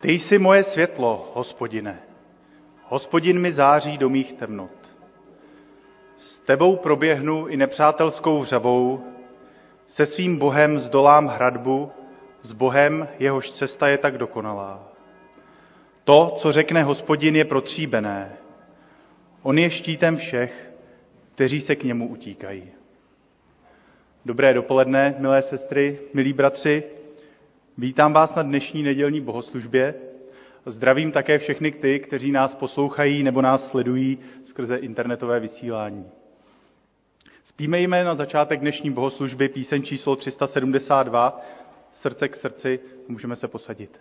Ty jsi moje světlo, Hospodine. Hospodin mi září do mých temnot. S tebou proběhnu i nepřátelskou vřavou, se svým Bohem zdolám hradbu, s Bohem, jehož cesta je tak dokonalá. To, co řekne Hospodin, je protříbené. On je štítem všech, kteří se k němu utíkají. Dobré dopoledne, milé sestry, milí bratři. Vítám vás na dnešní nedělní bohoslužbě. Zdravím také všechny ty, kteří nás poslouchají nebo nás sledují skrze internetové vysílání. Zpívejme na začátek dnešní bohoslužby píseň číslo 372, Srdce k srdci, můžeme se posadit.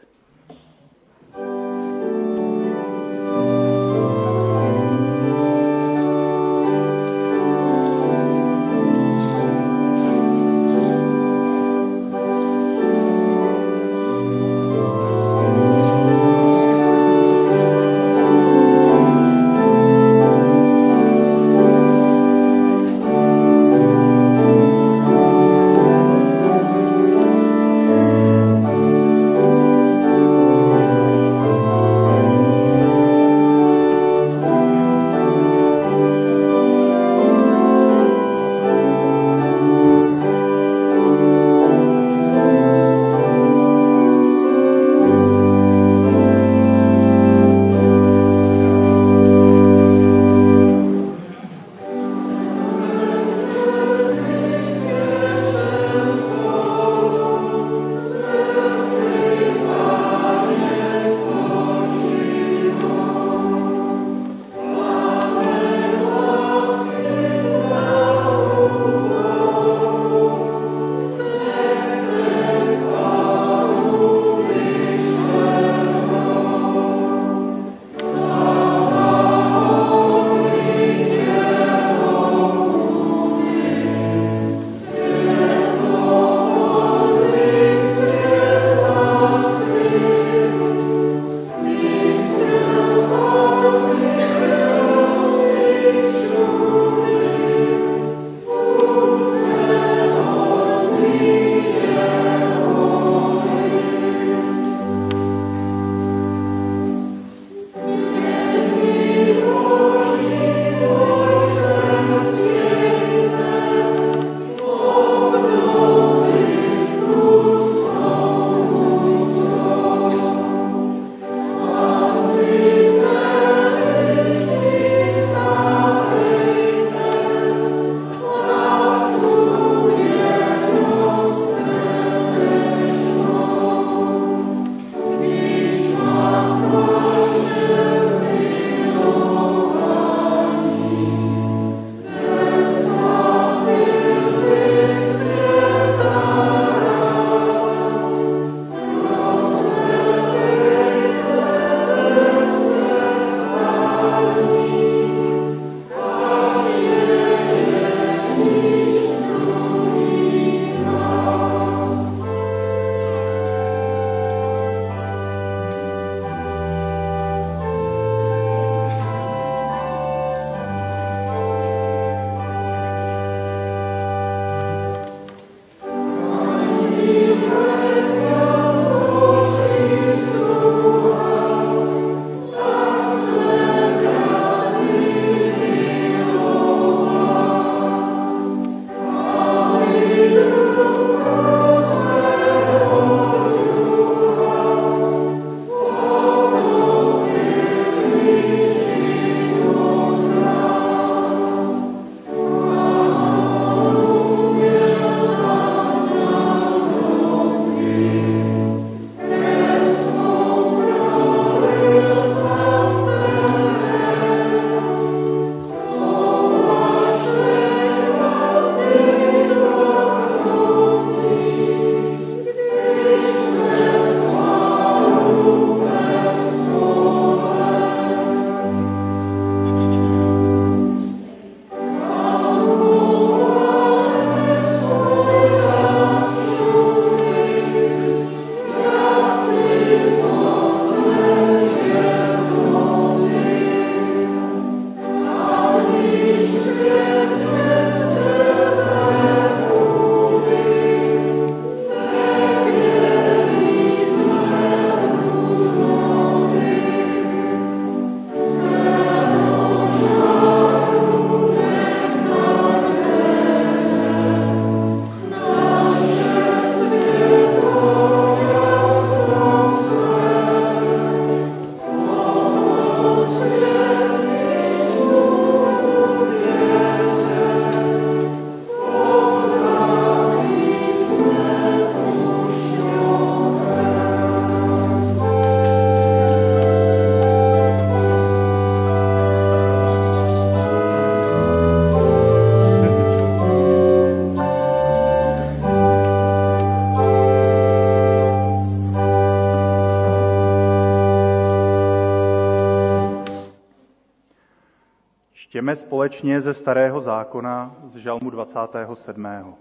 Čtěme společně ze Starého zákona z Žalmu 27.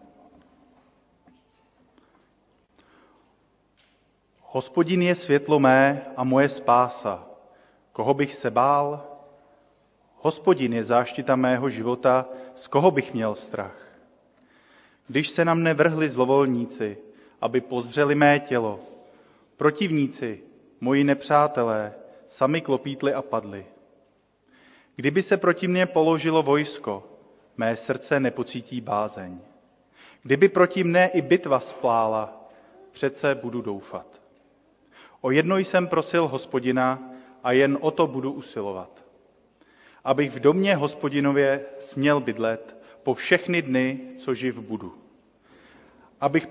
Hospodin je světlo mé a moje spása. Koho bych se bál? Hospodin je záštita mého života, z koho bych měl strach? Když se na mne vrhli zlovolníci, aby pozřeli mé tělo, protivníci, moji nepřátelé, sami klopítli a padli. Kdyby se proti mně položilo vojsko, mé srdce nepocítí bázeň. Kdyby proti mne i bitva splála, přece budu doufat. O jedno jsem prosil Hospodina a jen o to budu usilovat. Abych v domě Hospodinově směl bydlet po všechny dny, co živ budu. Abych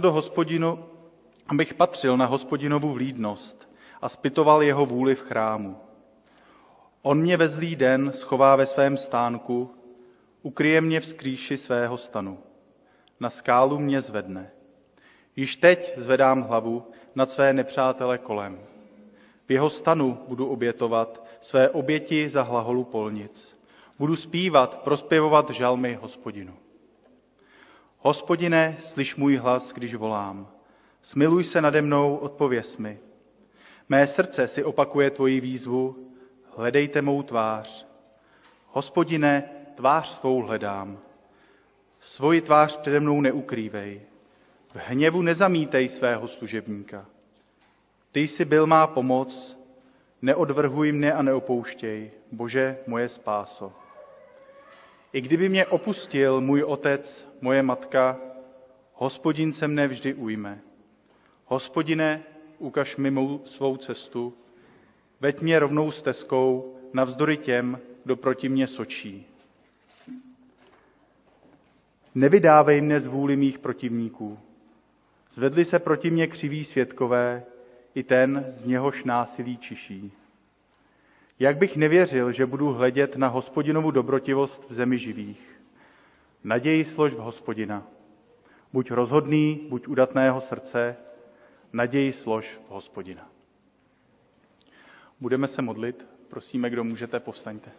patřil na Hospodinovu vlídnost a zpytoval jeho vůli v chrámu. On mě ve zlý den schová ve svém stánku, ukryje mě v skrýši svého stanu. Na skálu mě zvedne. Již teď zvedám hlavu nad své nepřátele kolem. V jeho stanu budu obětovat své oběti za hlaholu polnic. Budu zpívat, prospěvovat žalmy Hospodinu. Hospodine, slyš můj hlas, když volám. Smiluj se nade mnou, odpověz mi. Mé srdce si opakuje tvoji výzvu, hledejte mou tvář. Hospodine, tvář svou hledám. Svoji tvář přede mnou neukrývej. V hněvu nezamítej svého služebníka. Ty jsi byl má pomoc, neodvrhuj mne a neopouštěj, Bože, moje spáso. I kdyby mě opustil můj otec, moje matka, Hospodin se mne vždy ujme. Hospodine, ukaž mi mou svou cestu, veď mě rovnou stezkou navzdory těm, kdo proti mně sočí. Nevydávej mne z vůli mých protivníků. Zvedli se proti mně křiví svědkové, i ten, z něhož násilí čiší. Jak bych nevěřil, že budu hledět na Hospodinovu dobrotivost v zemi živých. Naději slož v Hospodina. Buď rozhodný, buď udatného srdce, naději slož v Hospodina. Budeme se modlit, prosíme, kdo můžete, povstaňte.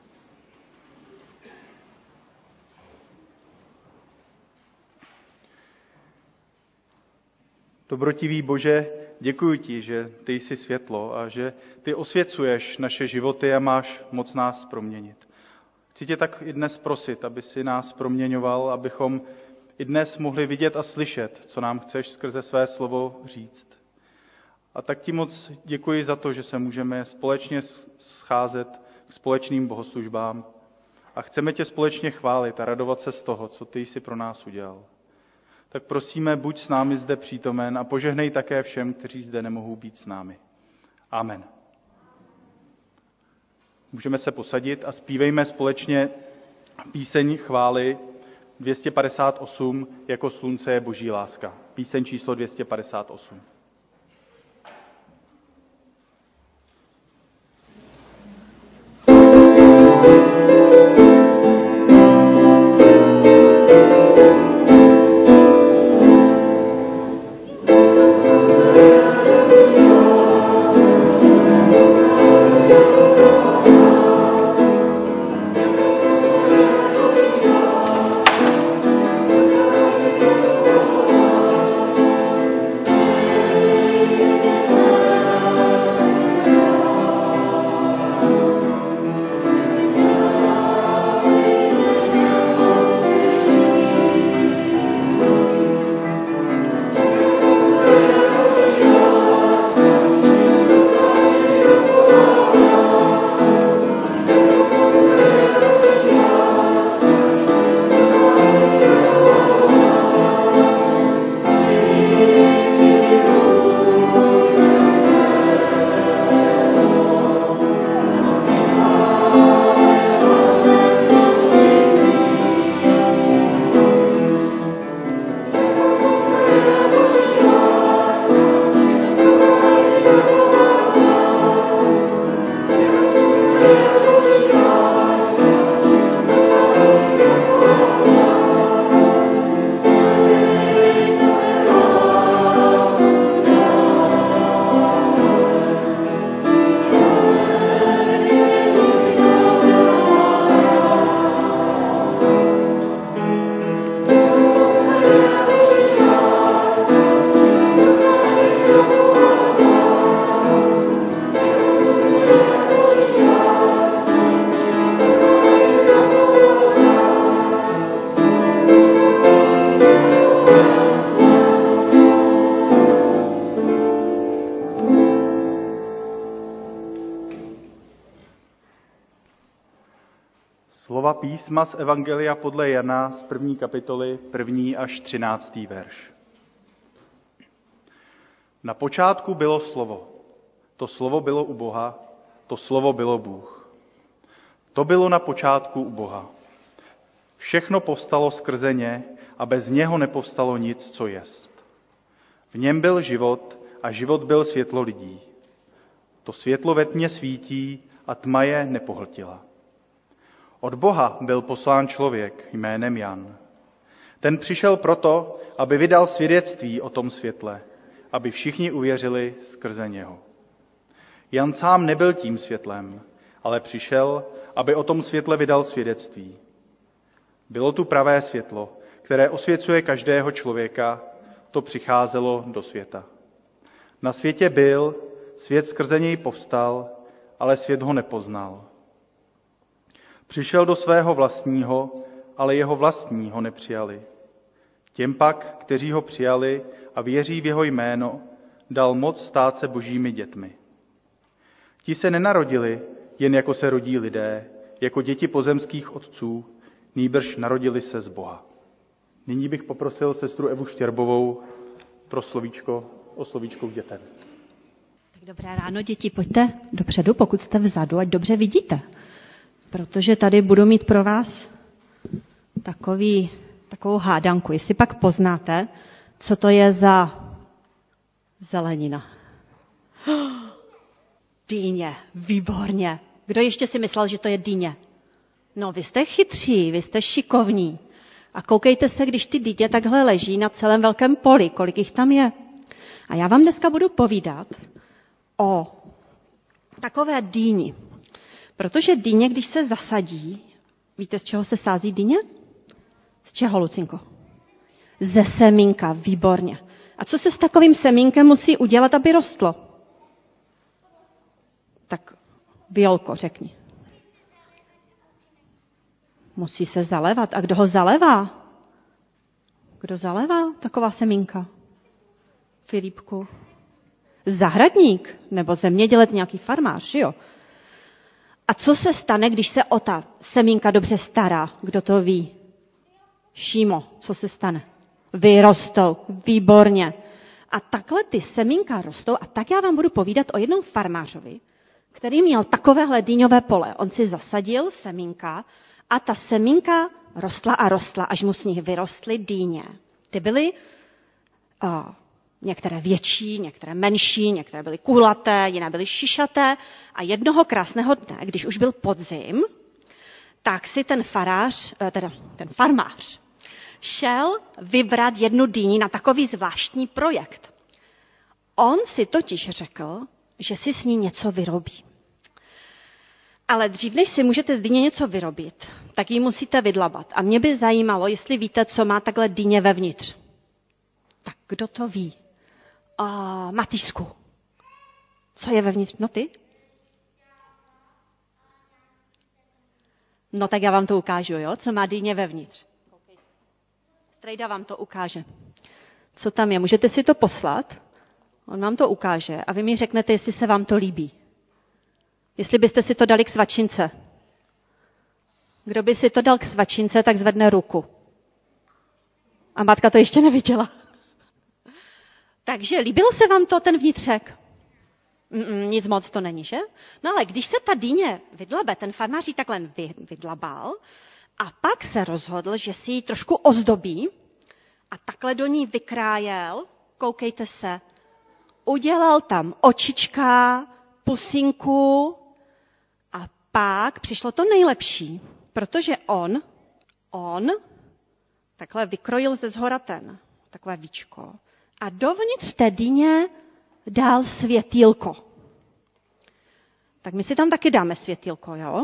Dobrotivý Bože, děkuji ti, že ty jsi světlo a že ty osvěcuješ naše životy a máš moc nás proměnit. Chci tě tak i dnes prosit, aby si nás proměňoval, abychom i dnes mohli vidět a slyšet, co nám chceš skrze své slovo říct. A tak ti moc děkuji za to, že se můžeme společně scházet k společným bohoslužbám a chceme tě společně chválit a radovat se z toho, co ty jsi pro nás udělal. Tak prosíme, buď s námi zde přítomen a požehnej také všem, kteří zde nemohou být s námi. Amen. Můžeme se posadit a zpívejme společně píseň chvály 258, Jako slunce je boží láska. Píseň číslo 258. Slova písma z Evangelia podle Jana z 1. kapitoly 1. až 13. verš. Na počátku bylo slovo. To slovo bylo u Boha, to slovo bylo Bůh. To bylo na počátku u Boha. Všechno povstalo skrze ně a bez něho nepovstalo nic, co jest. V něm byl život a život byl světlo lidí. To světlo ve tmě svítí a tma je nepohltila. Od Boha byl poslán člověk jménem Jan. Ten přišel proto, aby vydal svědectví o tom světle, aby všichni uvěřili skrze něho. Jan sám nebyl tím světlem, ale přišel, aby o tom světle vydal svědectví. Bylo tu pravé světlo, které osvěcuje každého člověka, to přicházelo do světa. Na světě byl, svět skrze něj povstal, ale svět ho nepoznal. Přišel do svého vlastního, ale jeho vlastní ho nepřijali. Těm pak, kteří ho přijali a věří v jeho jméno, dal moc stát se božími dětmi. Ti se nenarodili, jen jako se rodí lidé, jako děti pozemských otců, nýbrž narodili se z Boha. Nyní bych poprosil sestru Evu Štěrbovou pro slovíčko k dětem. Tak dobré ráno, děti, pojďte dopředu, pokud jste vzadu, ať dobře vidíte. Protože tady budu mít pro vás takovou hádanku. Jestli pak poznáte, co to je za zelenina. Dýně, výborně. Kdo ještě si myslel, že to je dýně? No, vy jste chytří, vy jste šikovní. A koukejte se, když ty dýně takhle leží na celém velkém poli, kolik jich tam je. A já vám dneska budu povídat o takové dýni. Protože dýně, když se zasadí, víte, z čeho se sází dýně? Z čeho, Lucinko? Ze semínka, výborně. A co se s takovým semínkem musí udělat, aby rostlo? Tak, Violko, řekni. Musí se zalévat. A kdo ho zalévá? Kdo zalévá taková semínka? Filipku. Zahradník nebo zemědělec, nějaký farmář, jo? A co se stane, když se o ta semínka dobře stará? Kdo to ví? Šímo, co se stane? Vyrostou, výborně. A takhle ty semínka rostou a tak já vám budu povídat o jednom farmářovi, který měl takovéhle dýňové pole. On si zasadil semínka a ta semínka rostla a rostla, až mu z nich vyrostly dýně. Ty byly některé větší, některé menší, některé byly kulaté, jiné byly šišaté. A jednoho krásného dne, když už byl podzim, tak si ten farmář šel vybrat jednu dýni na takový zvláštní projekt. On si totiž řekl, že si s ní něco vyrobí. Ale dřív, než si můžete z dýně něco vyrobit, tak ji musíte vydlabat. A mě by zajímalo, jestli víte, co má takhle dýně vevnitř. Tak kdo to ví? Matýsku. Co je vevnitř? No ty? No tak já vám to ukážu, jo? Co má dýně vevnitř. Strejda vám to ukáže. Co tam je? Můžete si to poslat? On vám to ukáže a vy mi řeknete, jestli se vám to líbí. Jestli byste si to dali k svačince. Kdo by si to dal k svačince, tak zvedne ruku. A matka to ještě neviděla. Takže líbilo se vám to, ten vnitřek? Nic moc to není, že? No ale když se ta dýně vydlabe, ten farmář ji takhle vydlabal a pak se rozhodl, že si ji trošku ozdobí a takhle do ní vykrájel, koukejte se, udělal tam očička, pusinku a pak přišlo to nejlepší, protože on takhle vykrojil ze zhora takové víčko a dovnitř té dýně dal světýlko. Tak my si tam taky dáme světýlko, jo?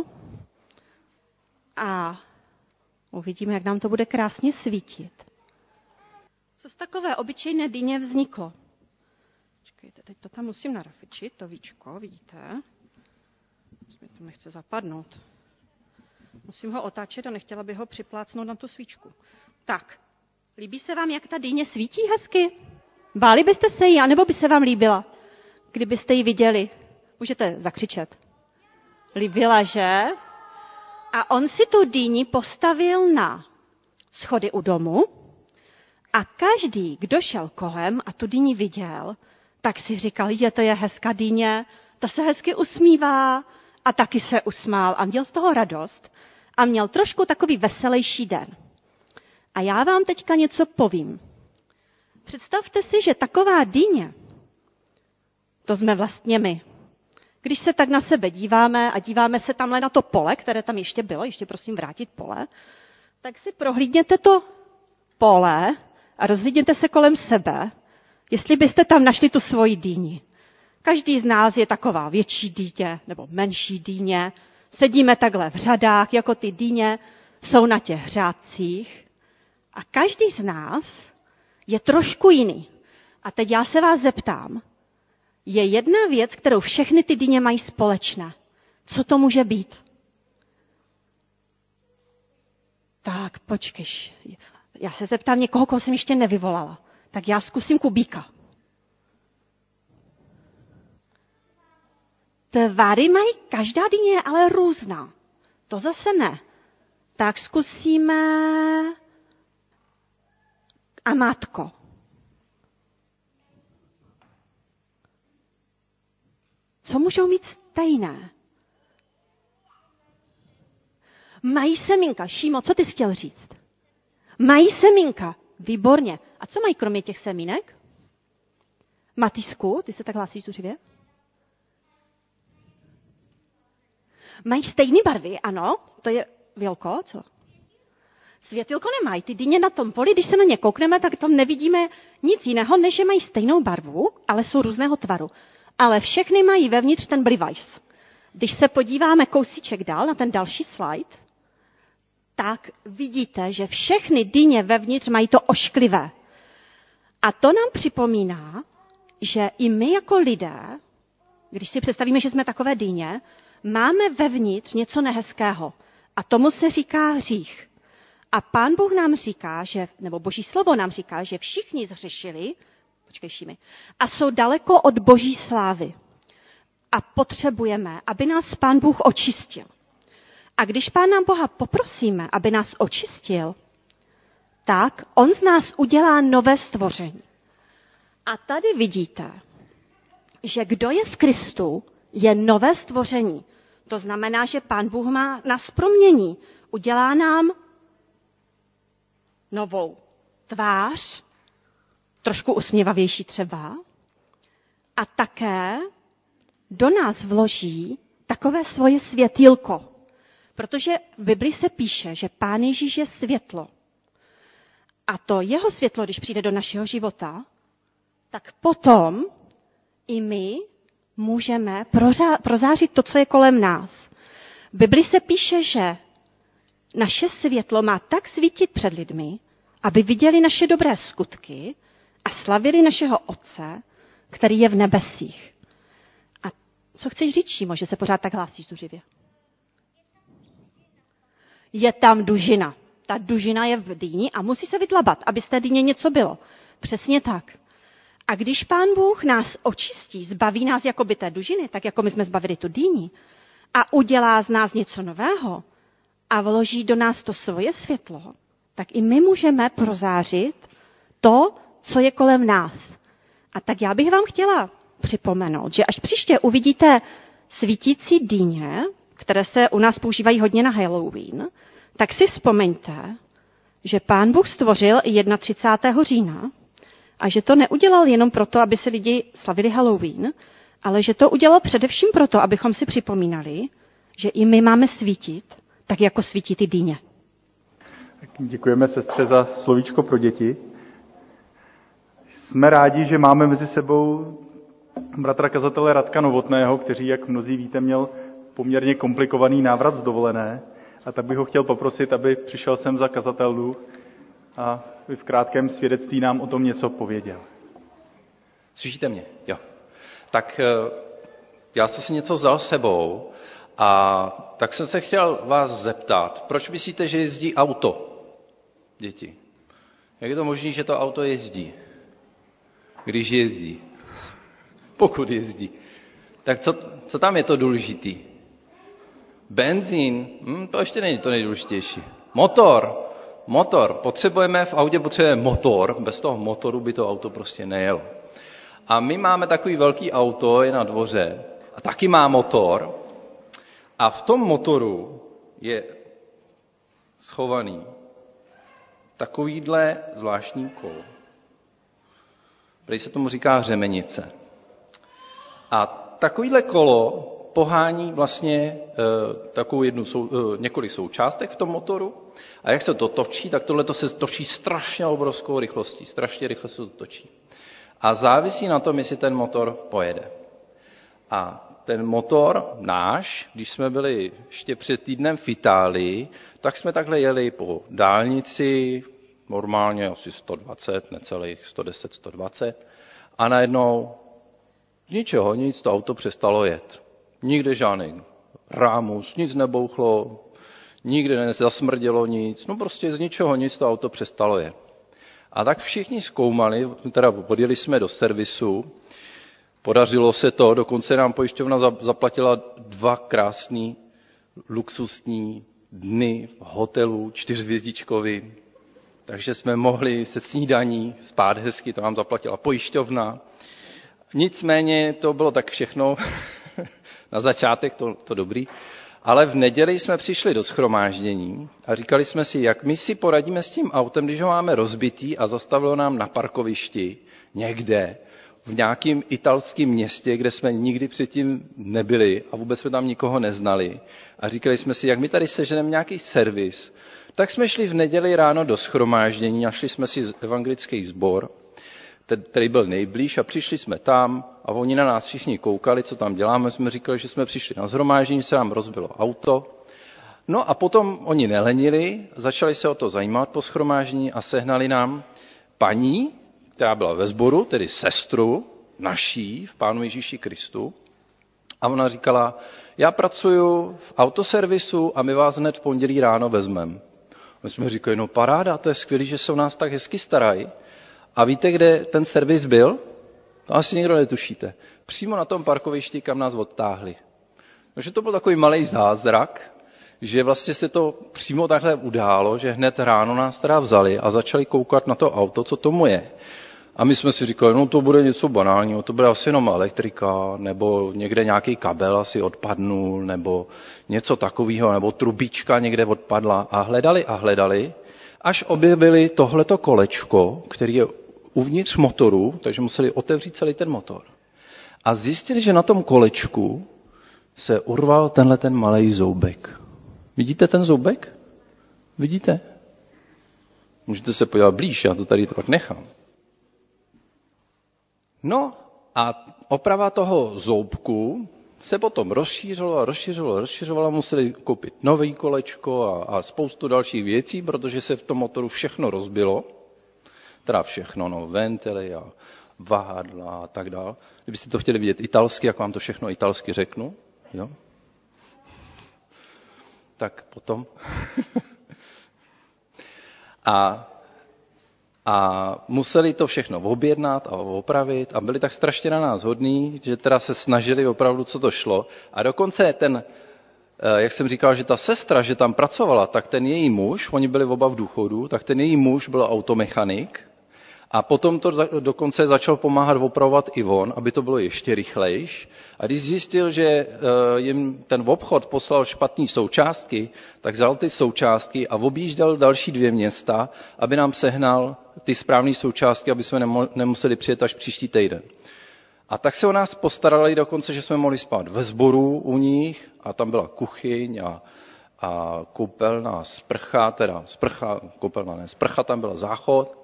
A uvidíme, jak nám to bude krásně svítit. Co z takové obyčejné dýně vzniklo? Čekejte, teď to tam musím narafičit, to víčko, vidíte? Mě to nechce zapadnout. Musím ho otáčet a nechtěla bych ho připlácnout na tu svíčku. Tak, líbí se vám, jak ta dýně svítí hezky? Báli byste se jí, anebo by se vám líbila, kdybyste ji viděli? Můžete zakřičet. Líbila, že? A on si tu dýni postavil na schody u domu a každý, kdo šel kolem a tu dýni viděl, tak si říkal, to je hezká dýně, ta se hezky usmívá a taky se usmál a měl z toho radost a měl trošku takový veselější den. A já vám teďka něco povím. Představte si, že taková dýně, to jsme vlastně my. Když se tak na sebe díváme a díváme se tamhle na to pole, které tam ještě bylo, ještě prosím vrátit pole, tak si prohlídněte to pole a rozhlídněte se kolem sebe, jestli byste tam našli tu svoji dýni. Každý z nás je taková větší dýně nebo menší dýně. Sedíme takhle v řadách, jako ty dýně jsou na těch řádcích. A každý z nás je trošku jiný. A teď já se vás zeptám, je jedna věc, kterou všechny ty dýně mají společné. Co to může být? Tak, počkej. Já se zeptám někoho, koho jsem ještě nevyvolala. Tak já zkusím kubíka. Tvary mají, každá dýně je ale různá. To zase ne. Tak zkusíme amátko. Co můžou mít stejné? Mají semínka. Šímo, co ty jsi chtěl říct? Mají semínka. Výborně. A co mají kromě těch semínek? Matýsku, ty se tak hlásíš zuřivě? Mají stejné barvy, ano. To je Vilko, co? Světilko nemají. Ty dýně na tom poli, když se na ně koukneme, tak tam nevidíme nic jiného, než že mají stejnou barvu, ale jsou různého tvaru. Ale všechny mají vevnitř ten blivajs. Když se podíváme kousíček dál na ten další slide, tak vidíte, že všechny dýně vevnitř mají to ošklivé. A to nám připomíná, že i my jako lidé, když si představíme, že jsme takové dýně, máme vevnitř něco nehezkého. A tomu se říká hřích. A Pán Bůh nám říká, nebo Boží slovo nám říká, že všichni zhřešili, a jsou daleko od Boží slávy. A potřebujeme, aby nás Pán Bůh očistil. A když Pána Boha poprosíme, aby nás očistil, tak on z nás udělá nové stvoření. A tady vidíte, že kdo je v Kristu, je nové stvoření. To znamená, že Pán Bůh nás promění. Udělá nám novou tvář, trošku usměvavější třeba, a také do nás vloží takové svoje světýlko. Protože v Biblii se píše, že Pán Ježíš je světlo. A to jeho světlo, když přijde do našeho života, tak potom i my můžeme prozářit to, co je kolem nás. V Biblii se píše, že naše světlo má tak svítit před lidmi, aby viděli naše dobré skutky a slavili našeho Otce, který je v nebesích. A co chceš říct, Šímo, že se pořád tak hlásíš zuřivě? Je tam dužina. Ta dužina je v dýni a musí se vydlabat, aby z té dýně něco bylo. Přesně tak. A když Pán Bůh nás očistí, zbaví nás jakoby té dužiny, tak jako my jsme zbavili tu dýni, a udělá z nás něco nového a vloží do nás to svoje světlo, tak i my můžeme prozářit to, co je kolem nás. A tak já bych vám chtěla připomenout, že až příště uvidíte svítící dýně, které se u nás používají hodně na Halloween, tak si vzpomeňte, že Pán Bůh stvořil i 31. října a že to neudělal jenom proto, aby se lidi slavili Halloween, ale že to udělal především proto, abychom si připomínali, že i my máme svítit, tak jako svítí ty dýně. Děkujeme sestře za slovíčko pro děti. Jsme rádi, že máme mezi sebou bratra kazatele Radka Novotného, který, jak mnozí víte, měl poměrně komplikovaný návrat z dovolené. A tak bych ho chtěl poprosit, aby přišel sem za kazatelů a v krátkém svědectví nám o tom něco pověděl. Slyšíte mě? Jo. Tak já jsem si něco vzal s sebou a tak jsem se chtěl vás zeptat, proč myslíte, že jezdí auto, děti? Jak je to možné, že to auto jezdí? Když jezdí. Pokud jezdí. Tak co tam je to důležitý? Benzín, to ještě není to nejdůležitější. Motor. V autě potřebujeme motor, bez toho motoru by to auto prostě nejelo. A my máme takový velký auto, je na dvoře, a taky má motor, a v tom motoru je schovaný takovýhle zvláštní kolo. Prý se tomu říká řemenice. A takovýhle kolo pohání vlastně několik součástek v tom motoru, a jak se to točí, tak tohle se točí strašně obrovskou rychlostí. Strašně rychle se to točí. A závisí na tom, jestli ten motor pojede. A ten motor náš, když jsme byli ještě před týdnem v Itálii, tak jsme takhle jeli po dálnici, normálně asi 120, necelých 110, 120, a najednou z ničeho nic to auto přestalo jet. Nikde žádný rámus, nic nebouchlo, nikde nezasmrdělo nic, no prostě z ničeho nic to auto přestalo jet. A tak všichni zkoumali, teda podjeli jsme do servisu, podařilo se to, dokonce nám pojišťovna zaplatila 2 krásný luxusní dny v hotelu 4hvězdičkový, takže jsme mohli se snídaní spát hezky, to nám zaplatila pojišťovna. Nicméně to bylo tak všechno, na začátek to dobrý, ale v neděli jsme přišli do shromáždění a říkali jsme si, jak my si poradíme s tím autem, když ho máme rozbitý a zastavilo nám na parkovišti někde v nějakém italském městě, kde jsme nikdy předtím nebyli a vůbec jsme tam nikoho neznali. A říkali jsme si, jak my tady seženeme nějaký servis. Tak jsme šli v neděli ráno do shromáždění, našli jsme si evangelický sbor, který byl nejblíž, a přišli jsme tam a oni na nás všichni koukali, co tam děláme. Jsme říkali, že jsme přišli na shromáždění, se nám rozbilo auto. No a potom oni nelenili, začali se o to zajímat po shromáždění a sehnali nám paní, která byla ve sboru, tedy sestru naší v Pánu Ježíši Kristu. A ona říkala, já pracuju v autoservisu a my vás hned v pondělí ráno vezmeme. My jsme říkali, no paráda, to je skvělý, že se o nás tak hezky starají. A víte, kde ten servis byl? To asi nikdo netušíte. Přímo na tom parkovišti, kam nás odtáhli. Takže to byl takový malý zázrak, že vlastně se to přímo takhle událo, že hned ráno nás teda vzali a začali koukat na to auto, co tomu je. A my jsme si říkali, no to bude něco banálního, to bude asi jenom elektrika, nebo někde nějaký kabel asi odpadnul, nebo něco takového, nebo trubička někde odpadla. A hledali, až objevili tohleto kolečko, který je uvnitř motoru, takže museli otevřít celý ten motor. A zjistili, že na tom kolečku se urval tenhle ten malej zoubek. Vidíte ten zoubek? Vidíte? Můžete se podívat blíž, já to tady tak nechám. No a oprava toho zoubku se potom rozšířilo, museli koupit nový kolečko a spoustu dalších věcí, protože se v tom motoru všechno rozbilo. Teda všechno, no, ventily a vahadla a tak dál. Kdybyste to chtěli vidět italsky, jak vám to všechno italsky řeknu, jo? Tak potom. A museli to všechno objednat a opravit a byli tak strašně na nás hodní, že teda se snažili opravdu, co to šlo. A dokonce jak jsem říkal, že ta sestra, že tam pracovala, tak ten její muž, oni byli oba v důchodu, tak ten její muž byl automechanik a potom to dokonce začal pomáhat opravovat i on, aby to bylo ještě rychlejš. A když zjistil, že jim ten obchod poslal špatné součástky, tak vzal ty součástky a objížděl další 2 města, aby nám sehnal ty správné součástky, aby jsme nemuseli přijet až příští týden. A tak se o nás postarali dokonce, že jsme mohli spát ve sboru u nich a tam byla kuchyň a koupelna, sprcha, sprcha tam byla záchod,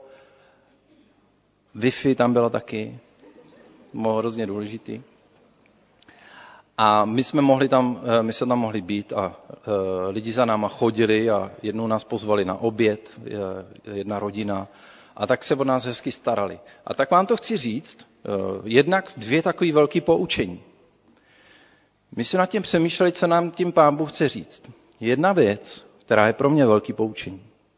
Wi-Fi tam byla taky, bylo hrozně důležitý. A my jsme tam mohli být a lidi za náma chodili a jednou nás pozvali na oběd, jedna rodina, a tak se o nás hezky starali. A tak vám to chci říct, jednak 2 takové velké poučení. My jsme nad tím přemýšleli, co nám tím Pán Bůh chce říct. Jedna věc, která je pro mě velký poučení.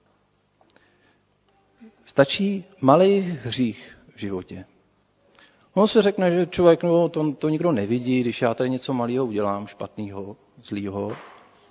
Stačí malý hřích v životě. On se řekne, že člověk, no, to nikdo nevidí, když já tady něco malého udělám, špatného, zlýho.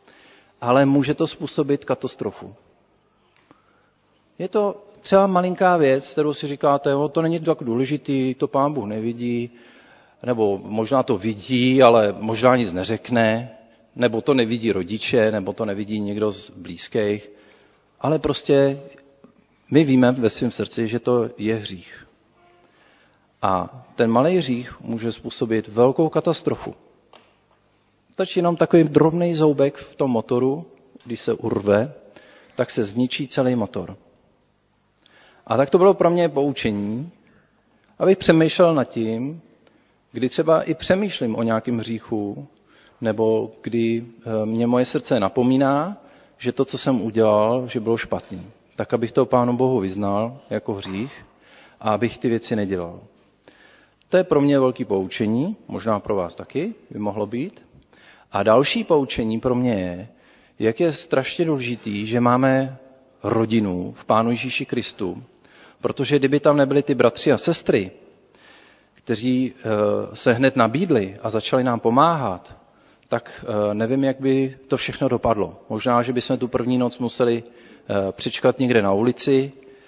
ale může to způsobit katastrofu. Je to třeba malinká věc, kterou si říkáte, to není tak důležitý, to Pán Bůh nevidí, nebo možná to vidí, ale možná nic neřekne, nebo to nevidí rodiče, nebo to nevidí někdo z blízkých, ale prostě my víme ve svém srdci, že to je hřích. A ten malý hřích může způsobit velkou katastrofu. Stačí jenom takový drobný zoubek v tom motoru, když se urve, tak se zničí celý motor. A tak to bylo pro mě poučení, abych přemýšlel nad tím, kdy třeba i přemýšlím o nějakém hříchu, nebo kdy mě moje srdce napomíná, že to, co jsem udělal, že bylo špatný. Tak abych to Pánu Bohu vyznal jako hřích a abych ty věci nedělal. To je pro mě velké poučení, možná pro vás taky by mohlo být. A další poučení pro mě je, jak je strašně důležitý, že máme rodinu v Pánu Ježíši Kristu, protože kdyby tam nebyli ty bratři a sestry, kteří se hned nabídli a začali nám pomáhat, tak nevím, jak by to všechno dopadlo. Možná, že bychom tu první noc museli přečkat někde na ulici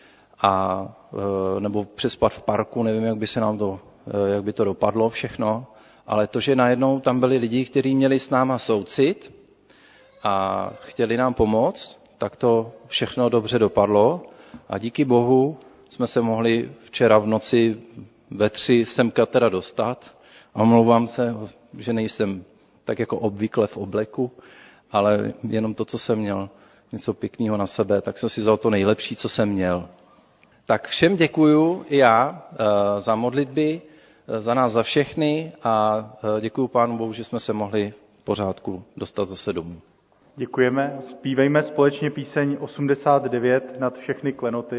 nebo přespat v parku, nevím, jak by to dopadlo všechno, ale to, že najednou tam byli lidi, kteří měli s náma soucit a chtěli nám pomoct, tak to všechno dobře dopadlo a díky Bohu jsme se mohli včera v noci ve 3 semka teda dostat. A omlouvám se, že nejsem tak jako obvykle v obleku, ale jenom to, co jsem měl, něco pěkného na sebe, tak jsem si vzal to nejlepší, co jsem měl. Tak všem děkuju i já za modlitby, za nás, za všechny a děkuju Pánu Bohu, že jsme se mohli v pořádku dostat zase domů. Děkujeme. Zpívejme společně píseň 89 Nad všechny klenoty.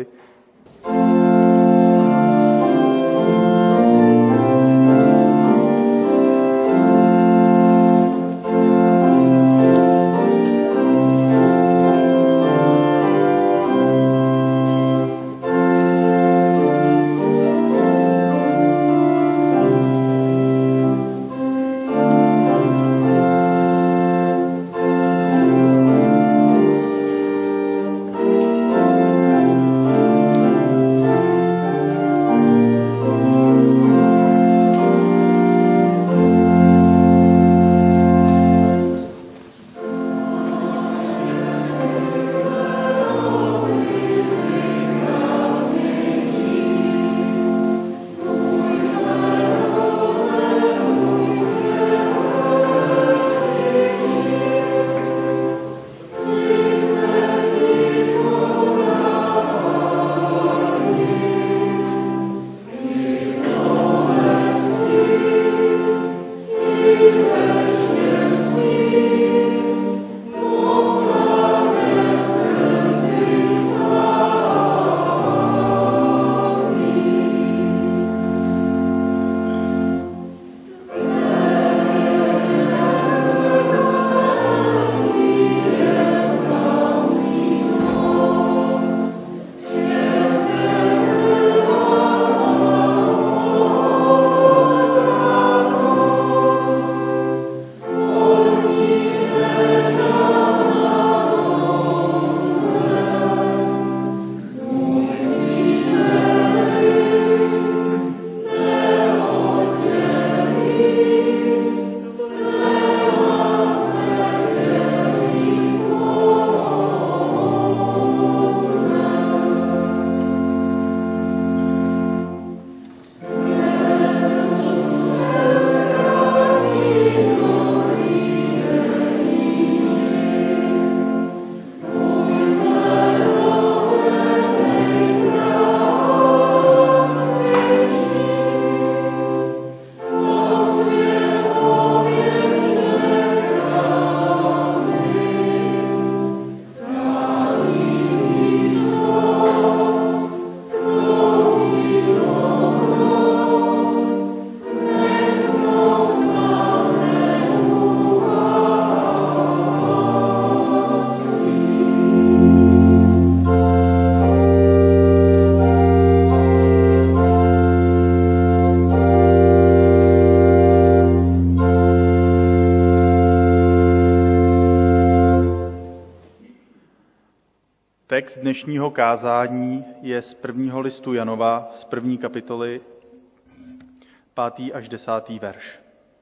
Text dnešního kázání je z prvního listu Janova, z 1. kapitoly, 5. až 10. verš.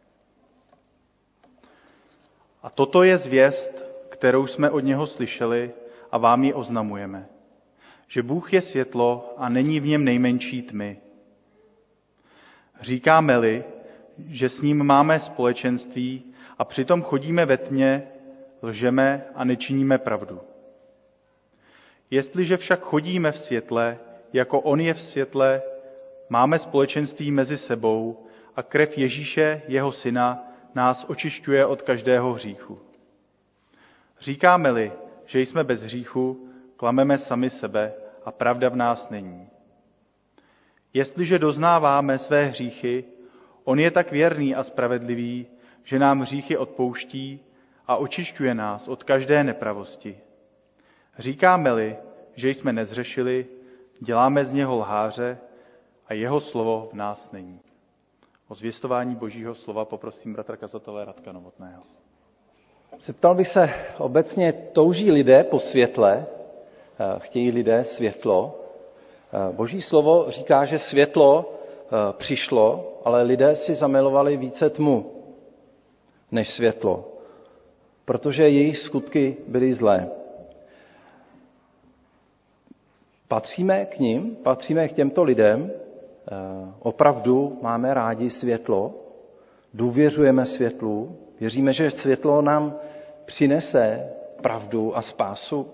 A toto je zvěst, kterou jsme od něho slyšeli a vám ji oznamujeme, že Bůh je světlo a není v něm nejmenší tmy. Říkáme-li, že s ním máme společenství a přitom chodíme ve tmě, lžeme a nečiníme pravdu. Jestliže však chodíme v světle, jako on je v světle, máme společenství mezi sebou a krev Ježíše, jeho syna, nás očišťuje od každého hříchu. Říkáme-li, že jsme bez hříchu, klameme sami sebe a pravda v nás není. Jestliže doznáváme své hříchy, on je tak věrný a spravedlivý, že nám hříchy odpouští a očišťuje nás od každé nepravosti. Říkáme-li, že jsme nezřešili, děláme z něho lháře a jeho slovo v nás není. O zvěstování Božího slova poprosím bratra kazatele Radka Novotného. Zeptal bych se obecně, touží lidé po světle, chtějí lidé světlo. Boží slovo říká, že světlo přišlo, ale lidé si zamilovali více tmu než světlo, protože jejich skutky byly zlé. Patříme k nim, patříme k těmto lidem, opravdu máme rádi světlo, důvěřujeme světlu, věříme, že světlo nám přinese pravdu a spásu.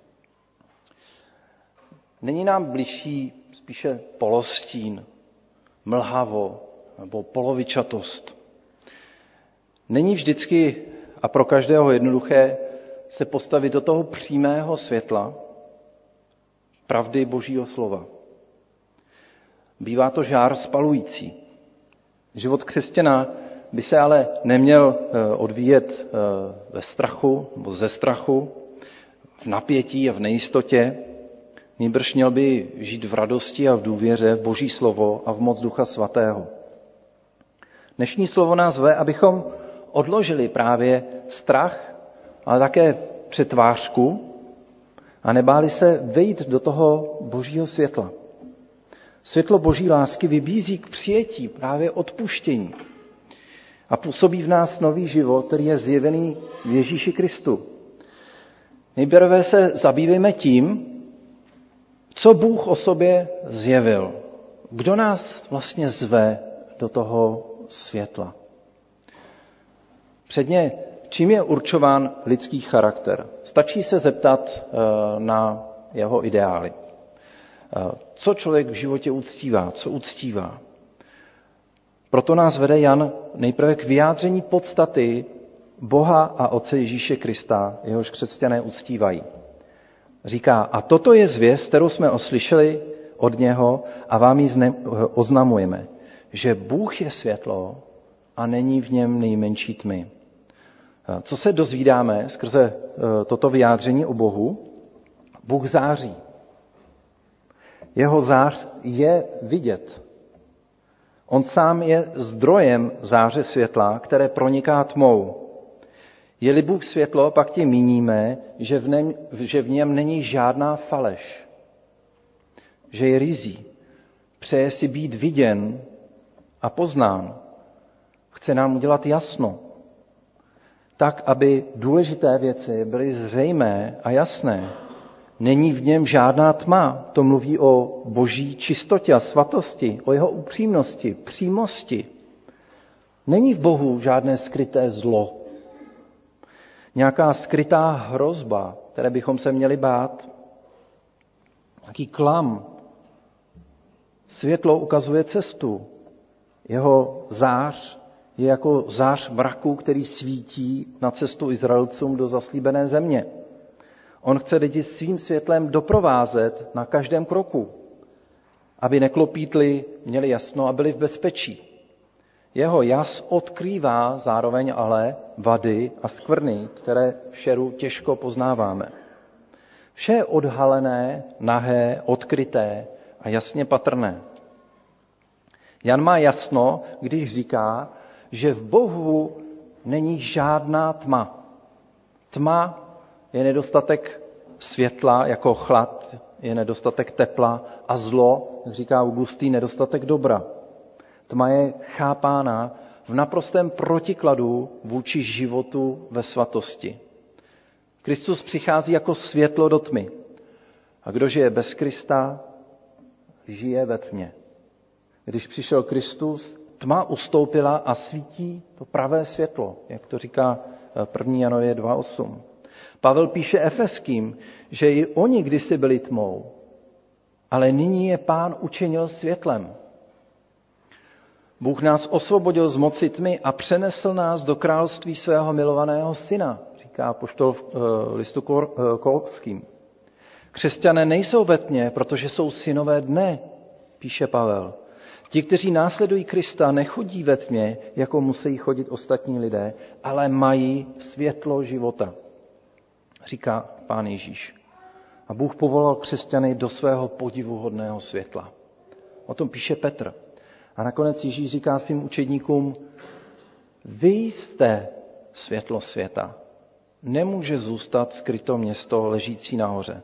Není nám bližší spíše polostín, mlhavo nebo polovičatost. Není vždycky a pro každého jednoduché se postavit do toho přímého světla pravdy Božího slova. Bývá to žár spalující. Život křesťana by se ale neměl odvíjet ve strachu nebo ze strachu, v napětí a v nejistotě. Nýbrž měl by žít v radosti a v důvěře v Boží slovo a v moc Ducha Svatého. Dnešní slovo nás ve, abychom odložili právě strach, ale také přetvářku a nebáli se vejít do toho Božího světla. Světlo Boží lásky vybízí k přijetí právě odpuštění a působí v nás nový život, který je zjevený v Ježíši Kristu. Nejprve se zabývejme tím, co Bůh o sobě zjevil. Kdo nás vlastně zve do toho světla? Předně, čím je určován lidský charakter? Stačí se zeptat na jeho ideály. Co člověk v životě uctívá, co uctívá? Proto nás vede Jan nejprve k vyjádření podstaty Boha a Otce Ježíše Krista, jehož křesťané uctívají. Říká, a toto je zvěst, kterou jsme oslyšeli od něho a vám ji oznamujeme, že Bůh je světlo a není v něm nejmenší tmy. Co se dozvídáme skrze toto vyjádření o Bohu? Bůh září. Jeho zář je vidět. On sám je zdrojem záře světla, které proniká tmou. Je-li Bůh světlo, pak tím míníme, že v něm není žádná faleš. Že je ryzí. Přeje si být viděn a poznán. Chce nám udělat jasno. Tak, aby důležité věci byly zřejmé a jasné. Není v něm žádná tma. To mluví o Boží čistotě a svatosti, o jeho upřímnosti, přímosti. Není v Bohu žádné skryté zlo. Nějaká skrytá hrozba, které bychom se měli bát. Nějaký klam. Světlo ukazuje cestu. Jeho zář je jako zář mraku, který svítí na cestu Izraelcům do zaslíbené země. On chce lidi svým světlem doprovázet na každém kroku, aby neklopítli, měli jasno a byli v bezpečí. Jeho jas odkrývá zároveň ale vady a skvrny, které v šeru těžko poznáváme. Vše je odhalené, nahé, odkryté a jasně patrné. Jan má jasno, když říká, že v Bohu není žádná tma. Tma je nedostatek světla jako chlad je nedostatek tepla a zlo, jak říká Augustín, nedostatek dobra. Tma je chápána v naprostém protikladu vůči životu ve svatosti. Kristus přichází jako světlo do tmy. A kdo žije bez Krista, žije ve tmě. Když přišel Kristus, tma ustoupila a svítí to pravé světlo, jak to říká 1. Janově 2.8. Pavel píše Efeským, že i oni kdysi byli tmou, ale nyní je Pán učinil světlem. Bůh nás osvobodil z moci tmy a přenesl nás do království svého milovaného syna, říká apoštol v listu Kolským. Křesťané nejsou ve tmě, protože jsou synové dne, píše Pavel. Ti, kteří následují Krista, nechodí ve tmě, jako musí chodit ostatní lidé, ale mají světlo života, říká Pán Ježíš. A Bůh povolal křesťany do svého podivuhodného světla. O tom píše Petr. A nakonec Ježíš říká svým učedníkům, vy jste světlo světa. Nemůže zůstat skryto město ležící nahoře.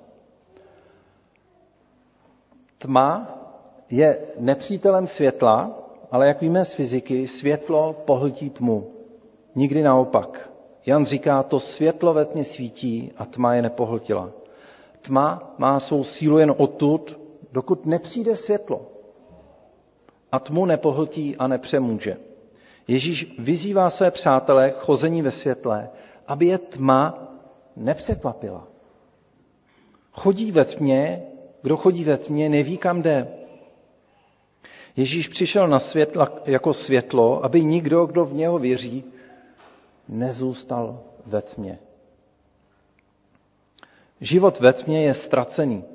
Tma je nepřítelem světla, ale jak víme z fyziky, světlo pohltí tmu. Nikdy naopak. Jan říká, to světlo ve tmě svítí a tma je nepohltila. Tma má svou sílu jen odtud, dokud nepřijde světlo. A tmu nepohltí a nepřemůže. Ježíš vyzývá své přátele k chození ve světle, aby je tma nepřekvapila. Chodí ve tmě, kdo chodí ve tmě, neví, kam jde. Ježíš přišel na svět jako světlo, aby nikdo, kdo v něho věří, nezůstal ve tmě. Život ve tmě je ztracený,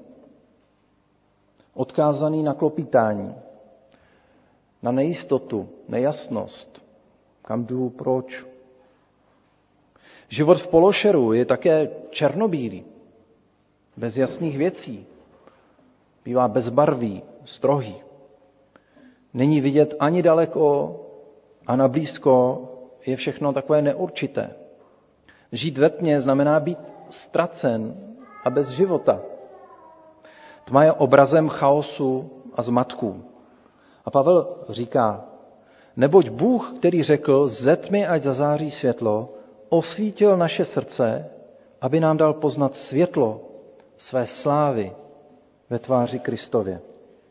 odkázaný na klopítání, na nejistotu, nejasnost, kam jdu, proč. Život v pološeru je také černobílý, bez jasných věcí, bývá bezbarvý, strohý. Není vidět ani daleko a na blízko je všechno takové neurčité. Žít ve tmě znamená být ztracen a bez života. Tma je obrazem chaosu a zmatků. A Pavel říká, neboť Bůh, který řekl, ze tmy ať zazáří světlo, osvítil naše srdce, aby nám dal poznat světlo své slávy ve tváři Kristově.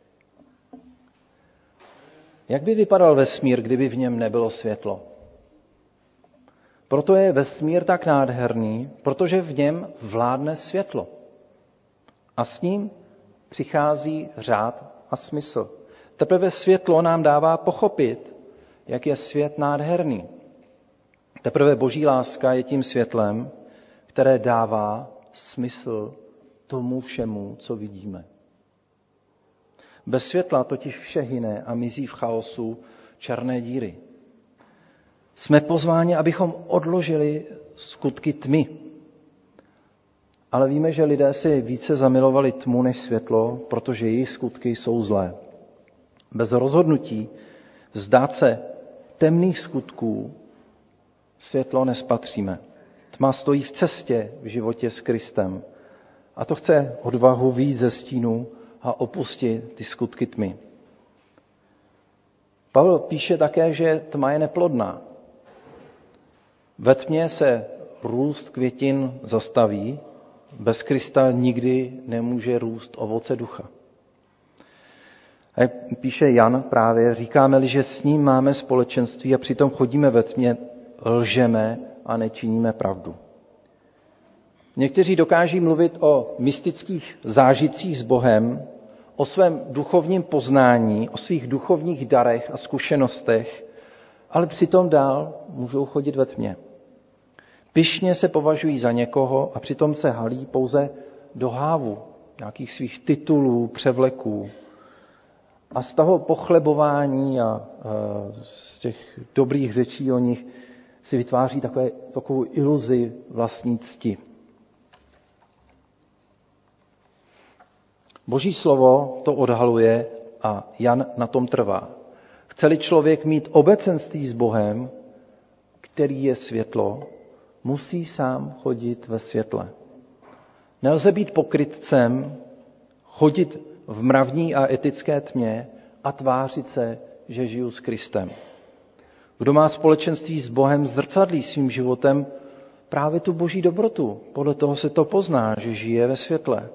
Jak by vypadal vesmír, kdyby v něm nebylo světlo? Proto je vesmír tak nádherný, protože v něm vládne světlo. A s ním přichází řád a smysl. Teprve světlo nám dává pochopit, jak je svět nádherný. Teprve Boží láska je tím světlem, které dává smysl tomu všemu, co vidíme. Bez světla totiž vše hyne a mizí v chaosu černé díry. Jsme pozváni, abychom odložili skutky tmy. Ale víme, že lidé si více zamilovali tmu než světlo, protože jejich skutky jsou zlé. Bez rozhodnutí vzdát se temných skutků světlo nespatříme. Tma stojí v cestě v životě s Kristem. A to chce odvahu vyjít ze stínu a opustit ty skutky tmy. Pavel píše také, že tma je neplodná. Ve tmě se růst květin zastaví, bez Krista nikdy nemůže růst ovoce ducha. A jak píše Jan právě, říkáme-li, že s ním máme společenství a přitom chodíme ve tmě, lžeme a nečiníme pravdu. Někteří dokáží mluvit o mystických zážitcích s Bohem, o svém duchovním poznání, o svých duchovních darech a zkušenostech, ale přitom dál můžou chodit ve tmě. Pyšně se považují za někoho a přitom se halí pouze do hávu nějakých svých titulů, převleků. A z toho pochlebování a z těch dobrých řečí o nich si vytváří takovou iluzi vlastní cti. Boží slovo to odhaluje a Jan na tom trvá. Chce-li člověk mít obecenství s Bohem, který je světlo, musí sám chodit ve světle. Nelze být pokrytcem, chodit v mravní a etické tmě a tvářit se, že žiju s Kristem. Kdo má společenství s Bohem, zrcadlí svým životem právě tu boží dobrotu. Podle toho se to pozná, že žije ve světle.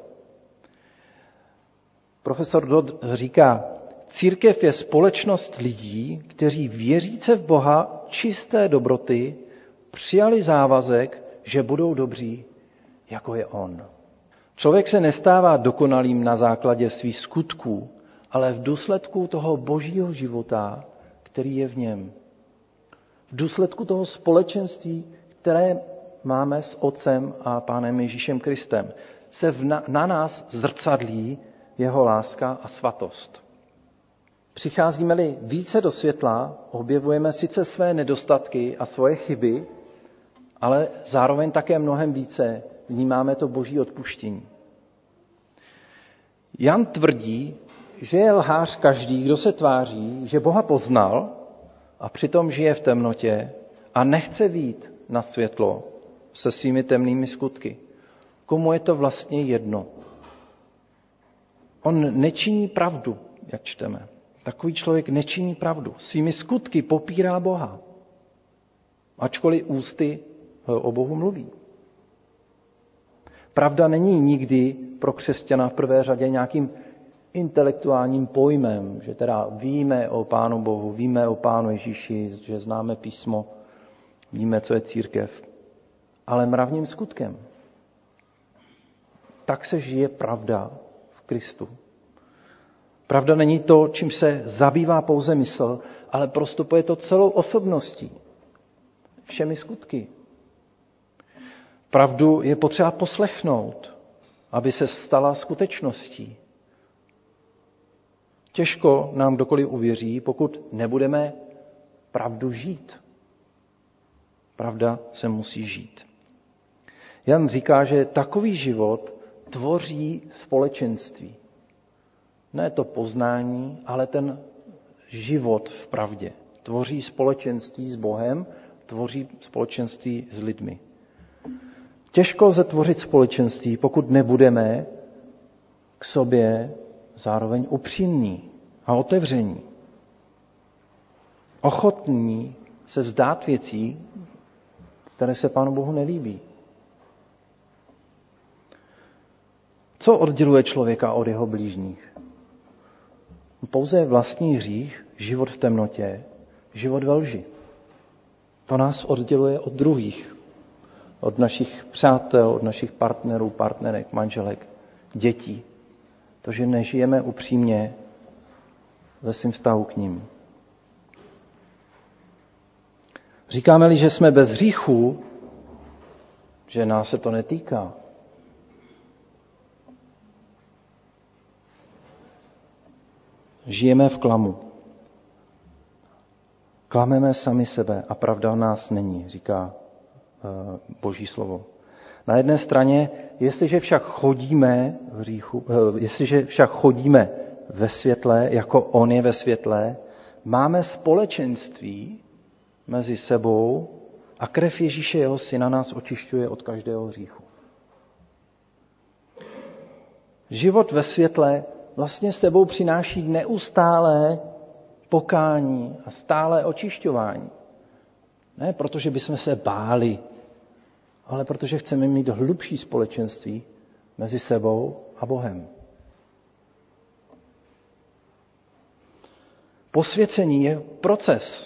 Profesor Dodd říká, církev je společnost lidí, kteří věříce v Boha čisté dobroty přijali závazek, že budou dobří, jako je on. Člověk se nestává dokonalým na základě svých skutků, ale v důsledku toho božího života, který je v něm. V důsledku toho společenství, které máme s Otcem a Pánem Ježíšem Kristem, se na nás zrcadlí jeho láska a svatost. Přicházíme-li více do světla, objevujeme sice své nedostatky a svoje chyby, ale zároveň také mnohem více vnímáme to boží odpuštění. Jan tvrdí, že je lhář každý, kdo se tváří, že Boha poznal a přitom žije v temnotě a nechce vyjít na světlo se svými temnými skutky. Komu je to vlastně jedno? On nečiní pravdu, jak čteme. Takový člověk nečiní pravdu. Svými skutky popírá Boha. Ačkoliv ústy o Bohu mluví. Pravda není nikdy pro křesťana v prvé řadě nějakým intelektuálním pojmem, že teda víme o Pánu Bohu, víme o Pánu Ježíši, že známe písmo, víme, co je církev, ale mravním skutkem. Tak se žije pravda v Kristu. Pravda není to, čím se zabývá pouze mysl, ale prostupuje to celou osobností, všemi skutky. Pravdu je potřeba poslechnout, aby se stala skutečností. Těžko nám kdokoliv uvěří, pokud nebudeme pravdu žít. Pravda se musí žít. Jan říká, že takový život tvoří společenství. Ne to poznání, ale ten život v pravdě. Tvoří společenství s Bohem, tvoří společenství s lidmi. Těžko lze tvořit společenství, pokud nebudeme k sobě zároveň upřímní a otevření. Ochotní se vzdát věcí, které se Pánu Bohu nelíbí. Co odděluje člověka od jeho blížních? Pouze vlastní hřích, život v temnotě, život ve lži. To nás odděluje od druhých, od našich přátel, od našich partnerů, partnerek, manželek, dětí. To, že nežijeme upřímně ve svým vztahu k nim. Říkáme-li, že jsme bez hříchu, že nás se to netýká. Žijeme v klamu. Klameme sami sebe a pravda v nás není, říká Boží slovo. Na jedné straně, jestliže však chodíme ve světle, jako on je ve světle, máme společenství mezi sebou a krev Ježíše, jeho syna, nás očišťuje od každého hříchu. Život ve světle vlastně sebou přináší neustálé pokání a stále očišťování. Ne protože bychom se báli, ale protože chceme mít hlubší společenství mezi sebou a Bohem. Posvěcení je proces,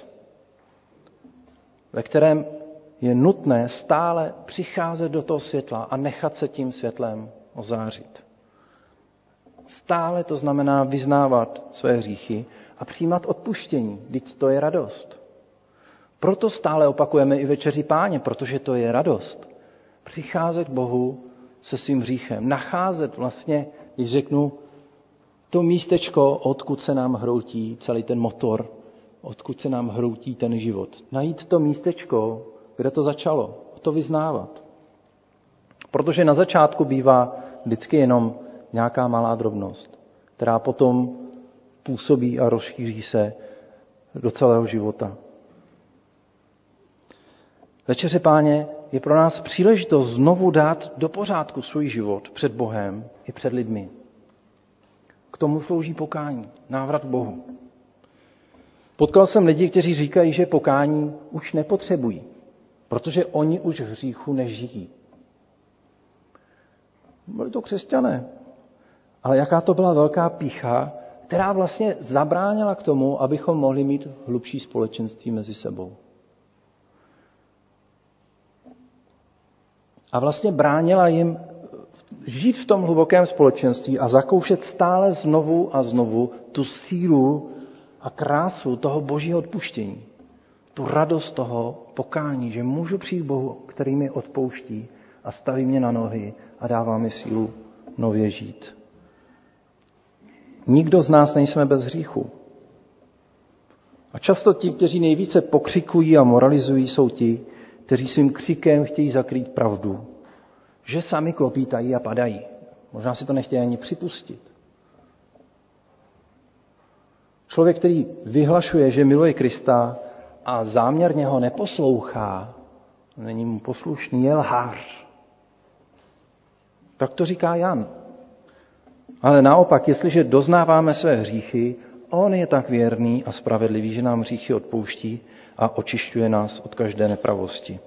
ve kterém je nutné stále přicházet do toho světla a nechat se tím světlem ozářit. Stále to znamená vyznávat své hříchy a přijímat odpuštění, vždyť to je radost. Proto stále opakujeme i večeři Páně, protože to je radost. Přicházet k Bohu se svým hříchem, nacházet vlastně, když řeknu, to místečko, odkud se nám hroutí celý ten motor, odkud se nám hroutí ten život. Najít to místečko, kde to začalo, to vyznávat. Protože na začátku bývá vždycky jenom nějaká malá drobnost, která potom působí a rozšíří se do celého života. Večeře Páně je pro nás příležitost znovu dát do pořádku svůj život před Bohem i před lidmi. K tomu slouží pokání, návrat k Bohu. Potkal jsem lidi, kteří říkají, že pokání už nepotřebují, protože oni už v hříchu nežijí. Byli to křesťané. Ale jaká to byla velká pýcha, která vlastně zabránila k tomu, abychom mohli mít hlubší společenství mezi sebou. A vlastně bránila jim žít v tom hlubokém společenství a zakoušet stále znovu a znovu tu sílu a krásu toho božího odpuštění. Tu radost toho pokání, že můžu přijít Bohu, který mi odpouští a staví mě na nohy a dává mi sílu nově žít. Nikdo z nás nejsme bez hříchu. A často ti, kteří nejvíce pokřikují a moralizují, jsou ti, kteří svým křikem chtějí zakrýt pravdu, že sami klopítají a padají. Možná si to nechtějí ani připustit. Člověk, který vyhlašuje, že miluje Krista a záměrně ho neposlouchá, není mu poslušný, je lhář. Tak to říká Jan. Ale naopak, jestliže doznáváme své hříchy, on je tak věrný a spravedlivý, že nám hříchy odpouští a očišťuje nás od každé nepravosti.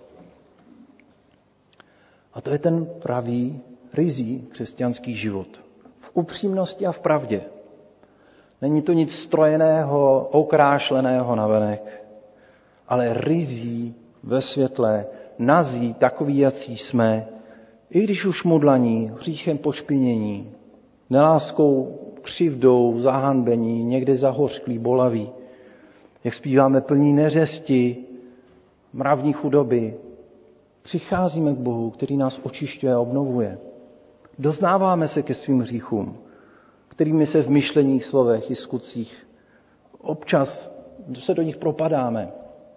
A to je ten pravý, ryzí křesťanský život. V upřímnosti a v pravdě. Není to nic strojeného, okrášleného navenek, ale ryzí ve světle, nazí, takový, jací jsme, i když už mudlaní, hříchem pošpinění, neláskou, křivdou, zahanbení, někde zahořklí, bolaví. Jak zpíváme plní neřesti, mravní chudoby. Přicházíme k Bohu, který nás očišťuje a obnovuje. Doznáváme se ke svým hříchům, kterými se v myšleních, slovech i skutcích občas se do nich propadáme.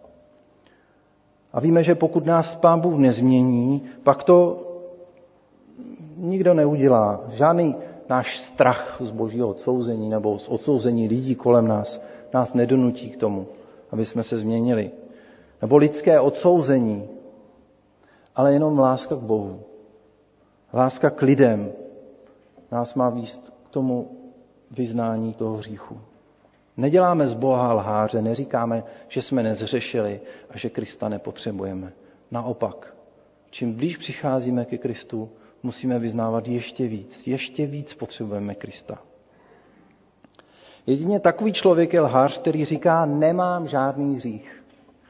A víme, že pokud nás Pán Bůh nezmění, pak to nikdo neudělá. Žádný náš strach z božího odsouzení nebo z odsouzení lidí kolem nás nedonutí k tomu, aby jsme se změnili. Nebo lidské odsouzení, ale jenom láska k Bohu. Láska k lidem nás má vést k tomu vyznání toho hříchu. Neděláme z Boha lháře, neříkáme, že jsme nezřešili a že Krista nepotřebujeme. Naopak, čím blíž přicházíme ke Kristu, musíme vyznávat ještě víc potřebujeme Krista. Jedině takový člověk je lhář, který říká, nemám žádný hřích.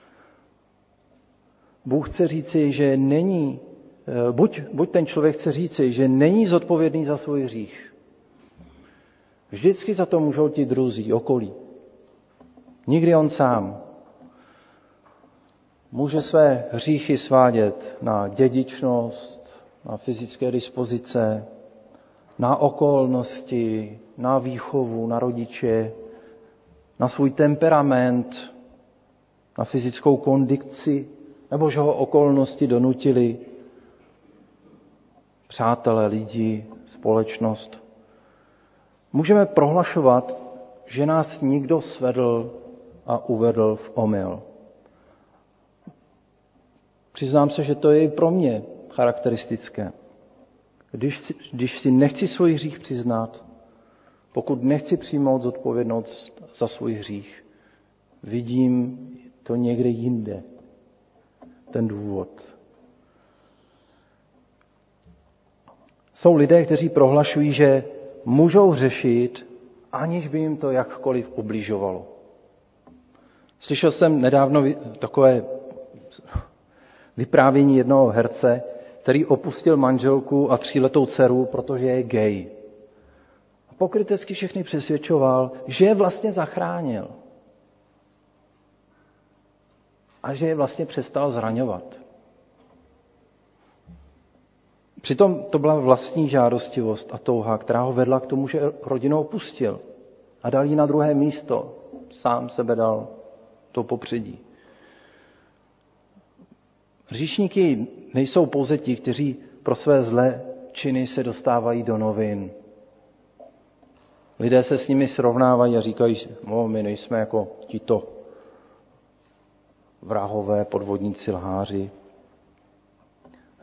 Bůh chce říci, že není, buď ten člověk chce říci, že není zodpovědný za svůj hřích. Vždycky za to můžou ti druzí, okolí. Nikdy on sám. Může své hříchy svádět na dědičnost, na fyzické dispozice, na okolnosti, na výchovu, na rodiče, na svůj temperament, na fyzickou kondici, nebo že ho okolnosti donutily, přátelé, lidi, společnost. Můžeme prohlašovat, že nás nikdo svedl a uvedl v omyl. Přiznám se, že to je i pro mě charakteristické. Když si nechci svůj hřích přiznat, pokud nechci přijmout zodpovědnost za svůj hřích, vidím to někde jinde, ten důvod. Jsou lidé, kteří prohlašují, že můžou hřešit, aniž by jim to jakkoliv ubližovalo. Slyšel jsem nedávno takové vyprávění jednoho herce, který opustil manželku a 3letou dceru, protože je gay. A pokrytecky všechny přesvědčoval, že je vlastně zachránil. A že je vlastně přestal zraňovat. Přitom to byla vlastní žádostivost a touha, která ho vedla k tomu, že rodinu opustil a dal ji na druhé místo. Sám sebe dal do popředí. Hříšníky nejsou pouze ti, kteří pro své zlé činy se dostávají do novin. Lidé se s nimi srovnávají a říkají, my nejsme jako tito vrahové, podvodníci, lháři.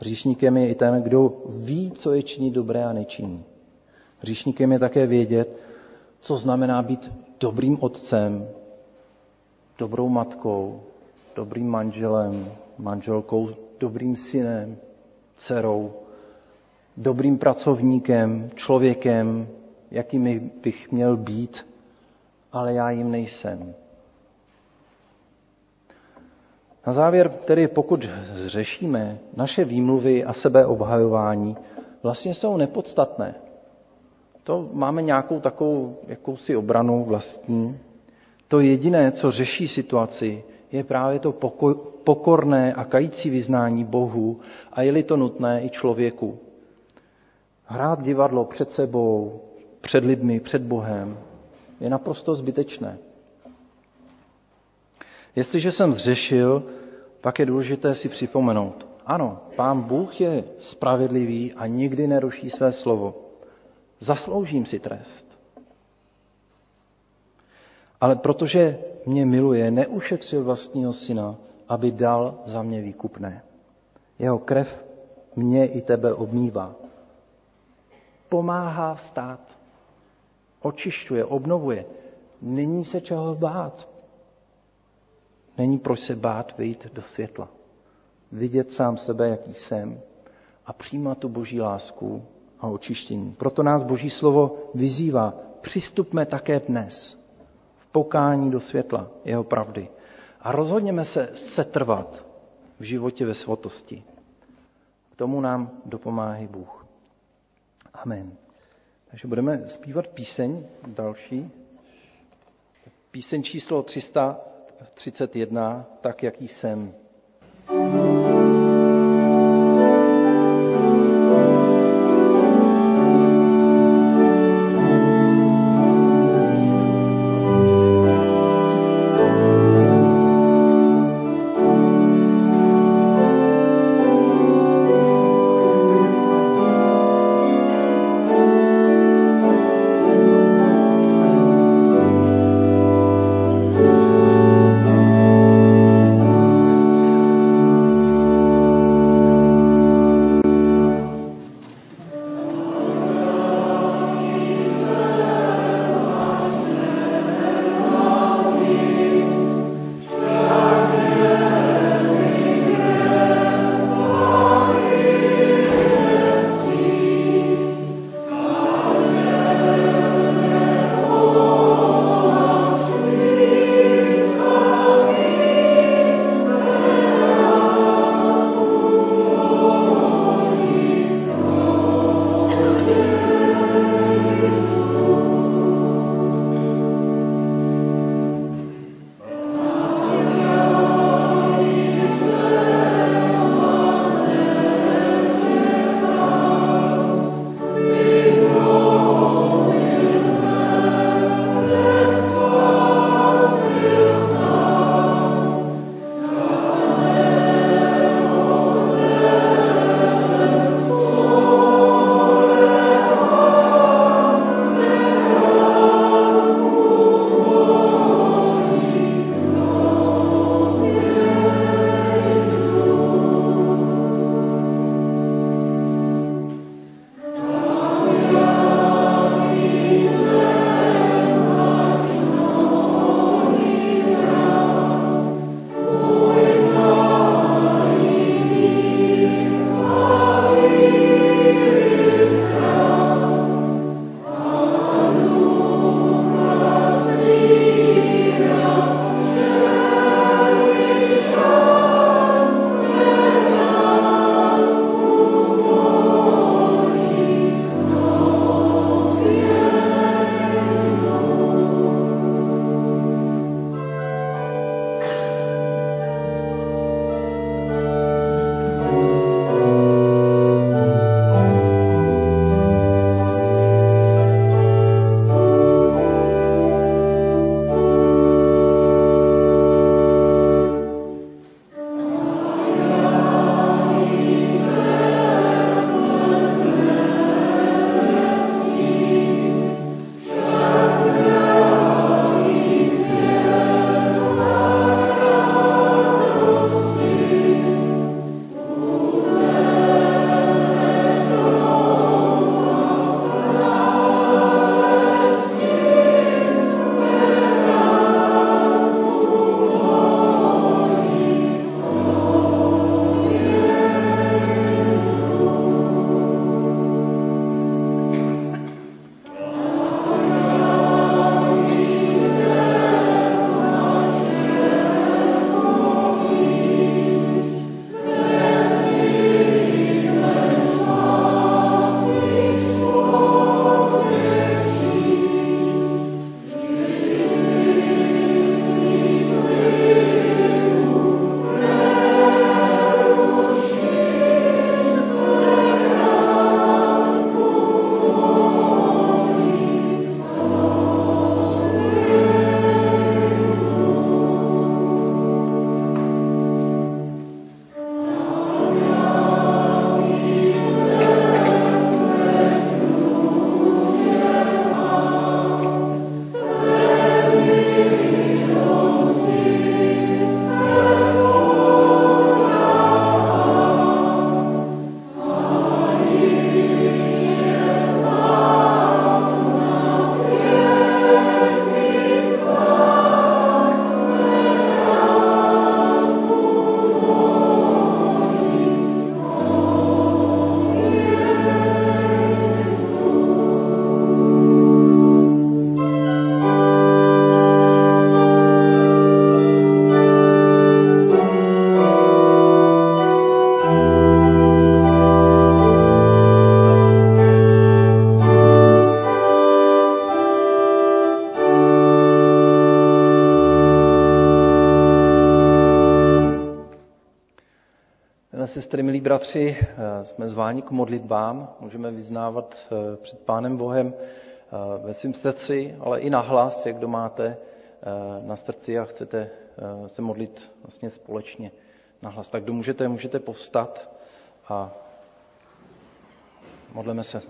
Hříšníkem je i ten, kdo ví, co je činit dobré a nečiní. Hříšníkem je také vědět, co znamená být dobrým otcem, dobrou matkou, dobrým manželem, manželkou, dobrým synem, dcerou, dobrým pracovníkem, člověkem, jakým bych měl být, ale já jim nejsem. Na závěr tedy, pokud zřešíme, naše výmluvy a sebeobhajování vlastně jsou nepodstatné. To máme nějakou takovou jakousi obranu vlastní. To jediné, co řeší situaci, je právě to pokorné a kající vyznání Bohu a je-li to nutné i člověku. Hrát divadlo před sebou, před lidmi, před Bohem je naprosto zbytečné. Jestliže jsem zřešil, pak je důležité si připomenout. Ano, Pán Bůh je spravedlivý a nikdy neruší své slovo. Zasloužím si trest. Ale protože mě miluje, neušetřil vlastního syna, aby dal za mě výkupné. Jeho krev mě i tebe obmývá. Pomáhá vstát. Očišťuje, obnovuje. Není se čeho bát. Není proč se bát vyjít do světla. Vidět sám sebe, jaký jsem a přijímat tu Boží lásku a očištění. Proto nás Boží slovo vyzývá. Přistupme také dnes v pokání do světla jeho pravdy a rozhodněme se setrvat v životě ve svatosti. K tomu nám dopomáhá Bůh. Amen. Takže budeme zpívat píseň další. Píseň číslo 331, tak jaký jsem. bratři, jsme zváni k modlitbám, můžeme vyznávat před Pánem Bohem ve svém srdci, ale i nahlas, jak kdo máte na srdci a chcete se modlit vlastně společně nahlas. Tak kdo můžete povstat a modleme se.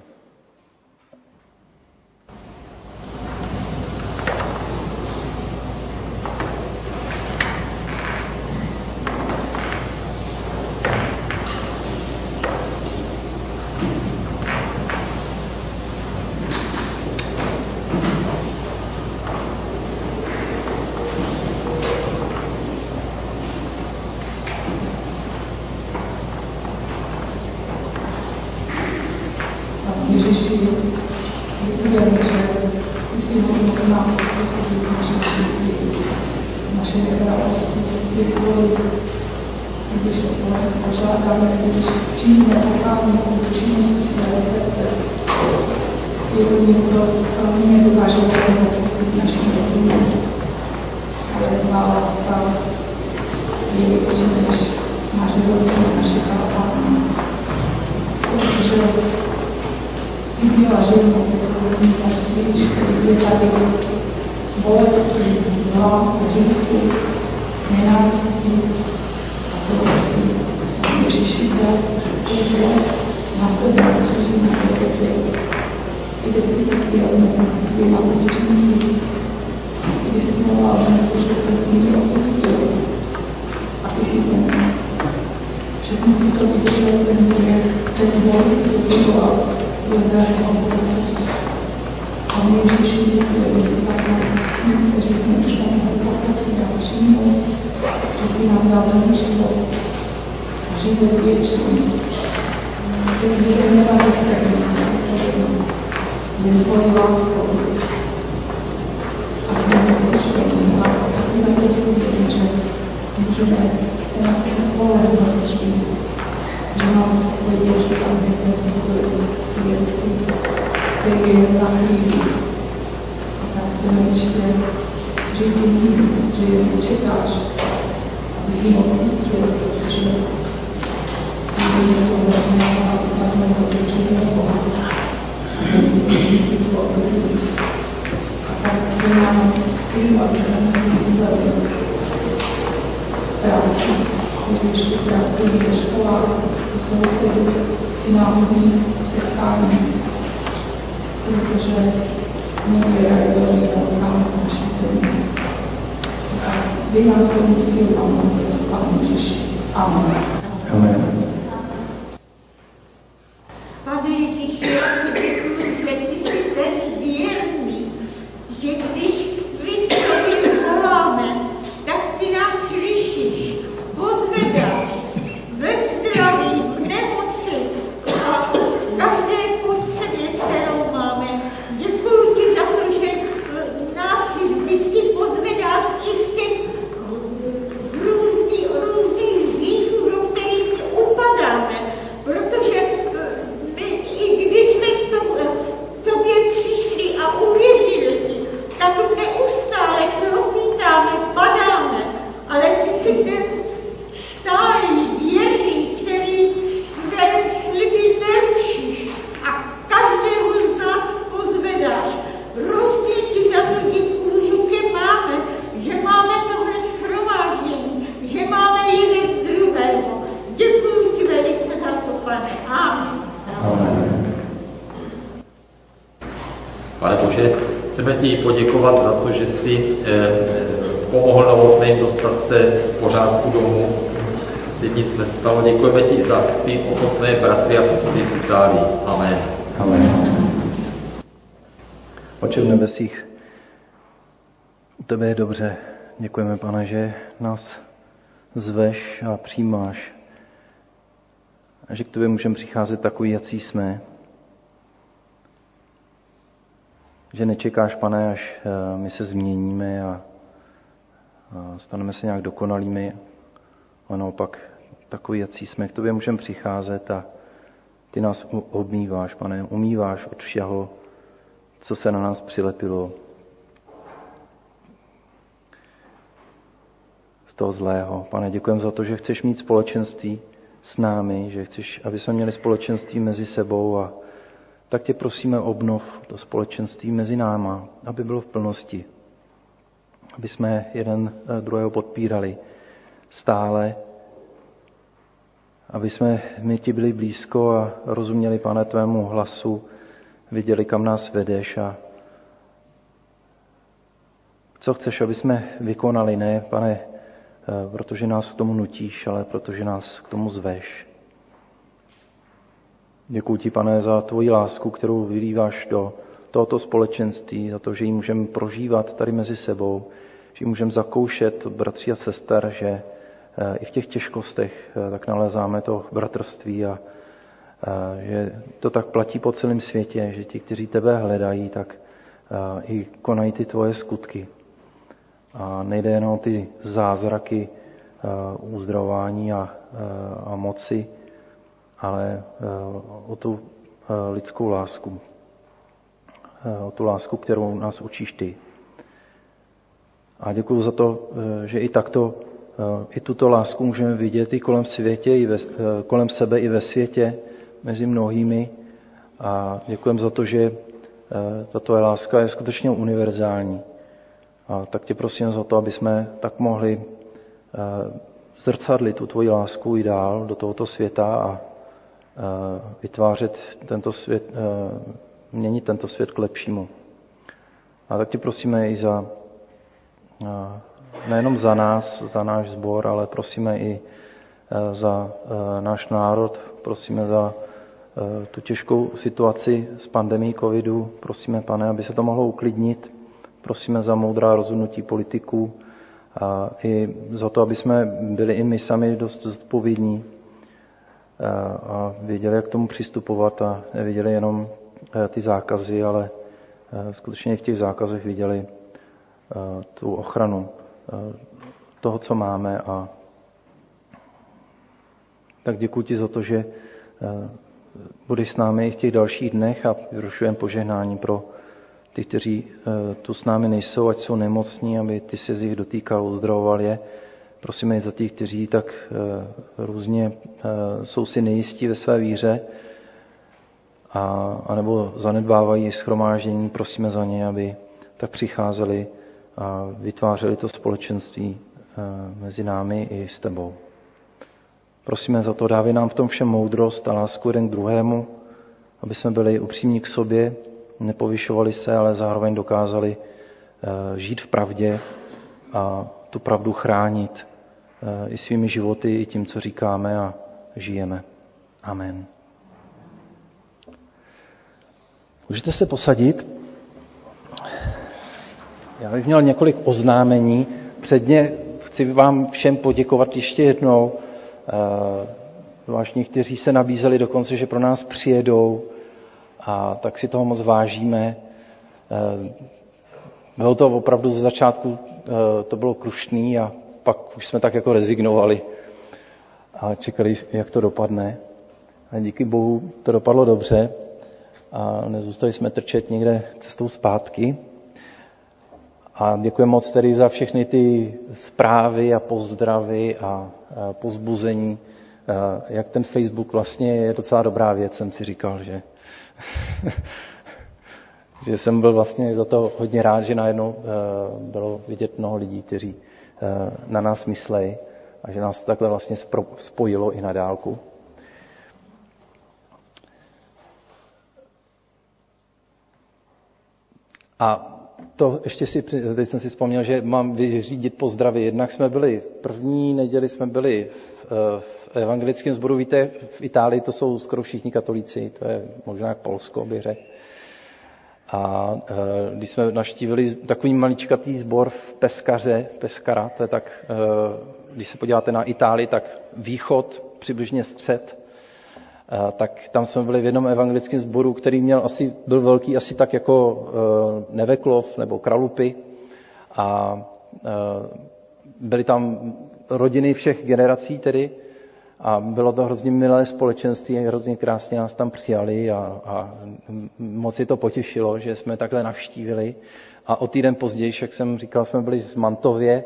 Pane Bože, chceme ti poděkovat za to, že jsi pomohl Novotným dostat se v pořádku domů. Si nic nestalo. Děkujeme ti za ty ochotné bratry a sestry v Itálii. Amen. Amen. Otče v nebesích, u tebe je dobře. Děkujeme, Pane, že nás zveš a přijímáš. A že k tobě můžeme přicházet takový, jací jsme. Že nečekáš, Pane, až my se změníme a staneme se nějak dokonalými, ale naopak takový, jací jsme. K tobě můžeme přicházet a ty nás obmýváš, Pane, umýváš od všeho, co se na nás přilepilo, z toho zlého. Pane, děkujeme za to, že chceš mít společenství s námi, že chceš, aby jsme měli společenství mezi sebou a tak tě prosíme obnov to společenství mezi náma, aby bylo v plnosti. Aby jsme jeden druhého podpírali stále, aby jsme my ti byli blízko a rozuměli, Pane, tvému hlasu, viděli, kam nás vedeš a co chceš, aby jsme vykonali, ne, Pane, protože nás k tomu nutíš, ale protože nás k tomu zveš. Děkuji ti, Pane, za tvoji lásku, kterou vylíváš do tohoto společenství, za to, že ji můžeme prožívat tady mezi sebou, že ji můžeme zakoušet od bratří a sester, že i v těch těžkostech tak nalézáme to bratrství a že to tak platí po celém světě, že ti, kteří tebe hledají, tak i konají ty tvoje skutky. A nejde jen o ty zázraky uzdravování a moci, ale o tu lidskou lásku. O tu lásku, kterou nás učíš ty. A děkuji za to, že i takto, i tuto lásku můžeme vidět i kolem světě, kolem sebe i ve světě, mezi mnohými. A děkujeme za to, že ta tvoje láska je skutečně univerzální. A tak tě prosím za to, aby jsme tak mohli zrcadlit tu tvoji lásku i dál do tohoto světa a vytvářet tento svět, měnit tento svět k lepšímu. A tak tě prosíme i za, nejenom za nás, za náš sbor, ale prosíme i za náš národ, prosíme za tu těžkou situaci s pandemií covidu. Prosíme, Pane, aby se to mohlo uklidnit. Prosíme za moudrá rozhodnutí politiků a i za to, aby jsme byli i my sami dost zodpovědní a věděli, jak k tomu přistupovat a neviděli jenom ty zákazy, ale skutečně v těch zákazech viděli tu ochranu toho, co máme. A tak děkuji ti za to, že budeš s námi i v těch dalších dnech a vyrušujeme požehnání pro ty, kteří tu s námi nejsou, ať jsou nemocní, aby ty se z nich dotýkal, uzdravoval je. Prosíme i za těch, kteří tak různě jsou si nejistí ve své víře anebo zanedbávají shromáždění. Prosíme za ně, aby tak přicházeli a vytvářeli to společenství mezi námi i s tebou. Prosíme za to, dávej nám v tom všem moudrost a lásku jeden k druhému, aby jsme byli upřímní k sobě, nepovyšovali se, ale zároveň dokázali žít v pravdě a tu pravdu chránit i svými životy, i tím, co říkáme a žijeme. Amen. Můžete se posadit? Já bych měl několik oznámení. Předně chci vám všem poděkovat ještě jednou. Zvlášť někteří se nabízeli dokonce, že pro nás přijedou, a tak si toho moc vážíme. Bylo to opravdu ze začátku, to bylo krušný a pak už jsme tak jako rezignovali a čekali, jak to dopadne. A díky Bohu to dopadlo dobře a nezůstali jsme trčet někde cestou zpátky. A děkujeme moc tedy za všechny ty zprávy a pozdravy a povzbuzení. Jak ten Facebook vlastně je docela dobrá věc, jsem si říkal, že že jsem byl vlastně za to hodně rád, že najednou bylo vidět mnoho lidí, kteří na nás myslejí a že nás to takhle vlastně spojilo i na dálku. A to ještě teď jsem si vzpomněl, že mám vyřídit pozdravy. Jednak jsme byli v první neděli, jsme byli v evangelickém sboru. Víte, v Itálii to jsou skoro všichni katolíci, to je možná jak Polsko, bych řekl. A když jsme navštívili takový maličkatý sbor v Pescara, to je tak, když se podíváte na Itálii, tak východ, přibližně střed, tak tam jsme byli v jednom evangelickém sboru, který byl velký asi tak jako Neveklov nebo Kralupy a byly tam rodiny všech generací tedy a bylo to hrozně milé společenství, hrozně krásně nás tam přijali a moc je to potěšilo, že jsme takhle navštívili. A o týden později, jak jsem říkal, jsme byli v Mantově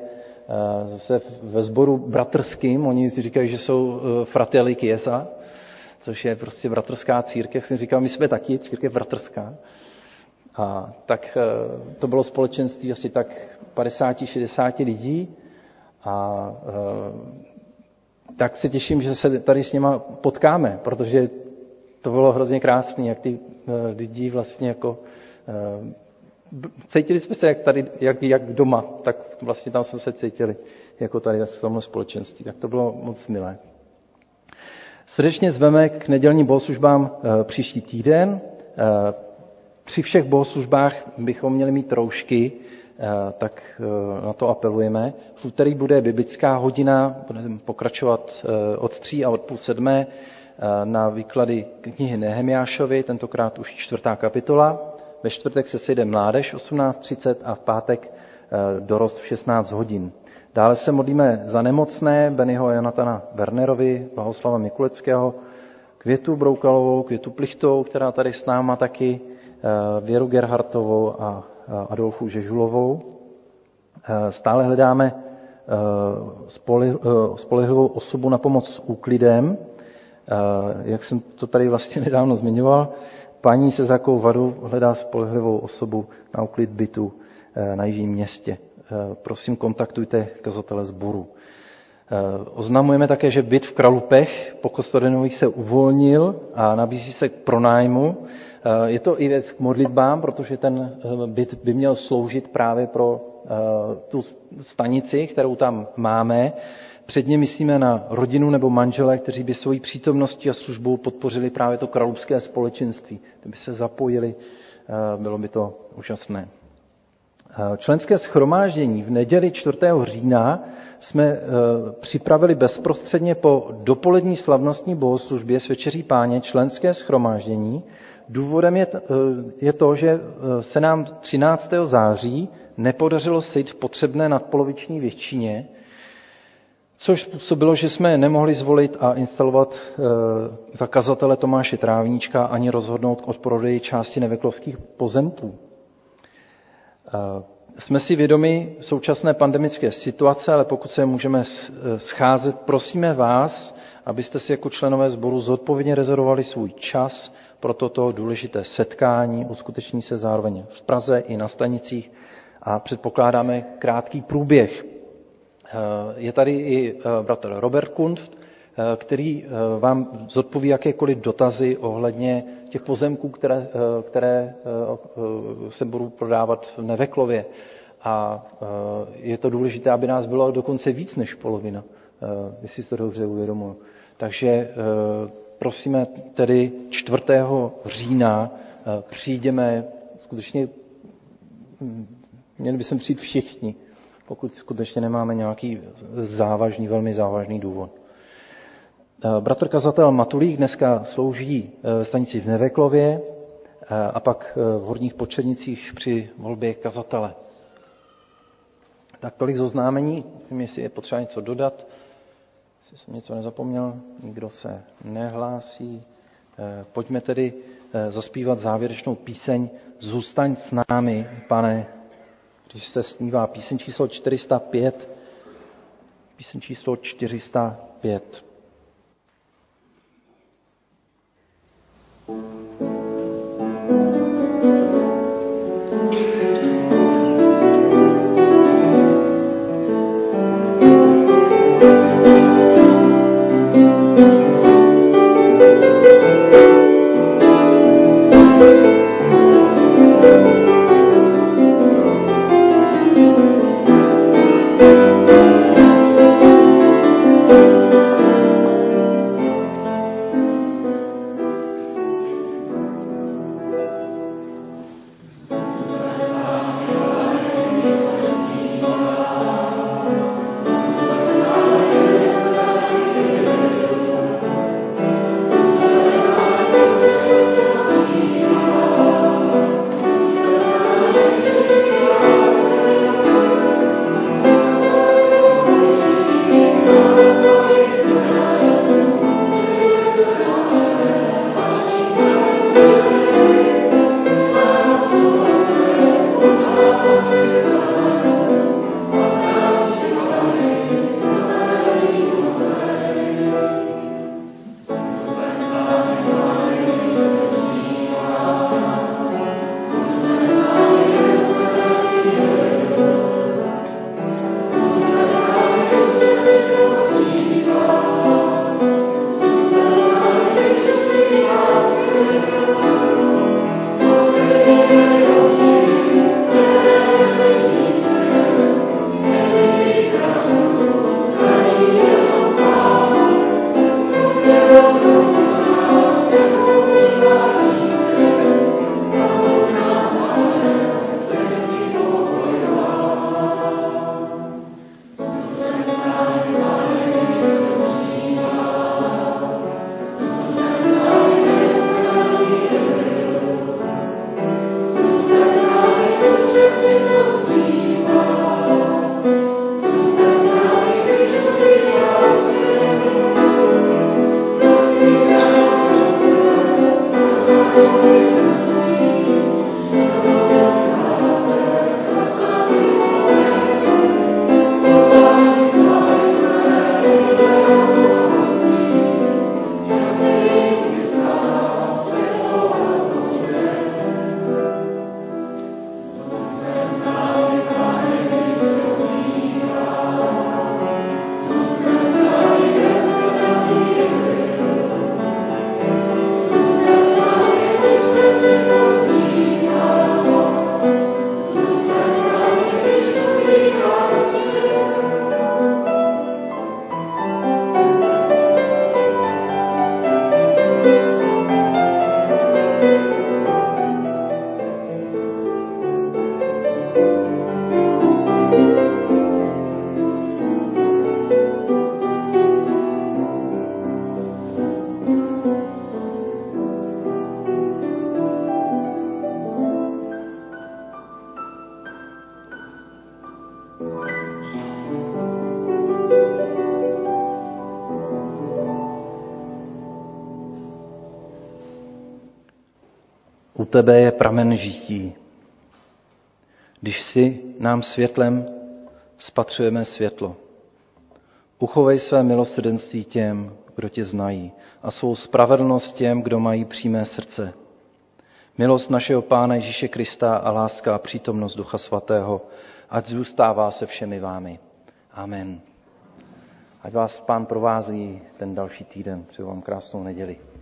zase ve sboru bratrským, oni si říkají, že jsou Fratelli Chiesa, což je prostě bratrská církev. Jsem říkal, my jsme taky církev bratrská. A tak to bylo společenství asi tak 50-60 lidí a tak se těším, že se tady s něma potkáme, protože to bylo hrozně krásné, jak ty lidi vlastně jako cítili jsme se jak doma, tak vlastně tam jsme se cítili jako tady v tomhle společenství. Tak to bylo moc milé. Srdečně zveme k nedělním bohoslužbám příští týden. Při všech bohoslužbách bychom měli mít roušky, tak na to apelujeme. V úterý bude biblická hodina, budeme pokračovat od 3 a od půl 7 na výklady knihy Nehemiášovi, tentokrát už 4. kapitola. Ve čtvrtek se sejde mládež 18:30 a v pátek dorost v 16 hodin. Dále se modlíme za nemocné Bennyho a Jonatana Wernerovi, Blahoslava Mikuleckého, Květu Broukalovou, Květu Plichtovou, která tady s náma taky, Věru Gerhartovou a Adolfu Žežulovou. Stále hledáme spolehlivou osobu na pomoc s úklidem. Jak jsem to tady vlastně nedávno zmiňoval, paní se takovou vadu hledá spolehlivou osobu na úklid bytu na Jižním Městě. Prosím, kontaktujte kazatele sboru. Oznamujeme také, že byt v Kralupech po Kostodenových se uvolnil a nabízí se k pronájmu. Je to i věc k modlitbám, protože ten byt by měl sloužit právě pro tu stanici, kterou tam máme. Předně myslíme na rodinu nebo manžele, kteří by svojí přítomností a službou podpořili právě to kralupské společenství. Kdyby se zapojili, bylo by to úžasné. Členské shromáždění v neděli 4. října jsme připravili bezprostředně po dopolední slavnostní bohoslužbě s Večeří Páně členské shromáždění. Důvodem je to, že se nám 13. září nepodařilo sejít v potřebné nadpoloviční většině, což způsobilo, že jsme nemohli zvolit a instalovat za kazatele Tomáše Trávníčka ani rozhodnout o prodeji části neveklovských pozemků. Jsme si vědomi současné pandemické situace, ale pokud se můžeme scházet, prosíme vás, abyste si jako členové sboru zodpovědně rezervovali svůj čas pro toto důležité setkání. Uskuteční se zároveň v Praze i na stanicích a předpokládáme krátký průběh. Je tady i bratr Robert Kunft, který vám zodpoví jakékoliv dotazy ohledně těch pozemků, které se budou prodávat v Neveklově. A je to důležité, aby nás bylo dokonce víc než polovina, jestli si to dobře uvědomuji. Takže prosíme tedy 4. října přijdeme, skutečně měli bychom přijít všichni, pokud skutečně nemáme nějaký velmi závažný důvod. Bratr kazatel Matulík dneska slouží ve stanici v Neveklově a pak v Horních Počernicích při volbě kazatele. Tak tolik z oznámení, nevím, jestli je potřeba něco dodat, jestli jsem něco nezapomněl, nikdo se nehlásí. Pojďme tedy zaspívat závěrečnou píseň Zůstaň s námi, Pane, když se snívá. Píseň číslo 405. Píseň číslo 405. U tebe je pramen žití. Když si nám světlem spatřujeme světlo. Uchovej své milosrdenství těm, kdo tě znají, a svou spravedlnost těm, kdo mají přímé srdce. Milost našeho Pána Ježíše Krista a láska a přítomnost Ducha Svatého, ať zůstává se všemi vámi. Amen. Ať vás Pán provází ten další týden. Přeju vám krásnou neděli.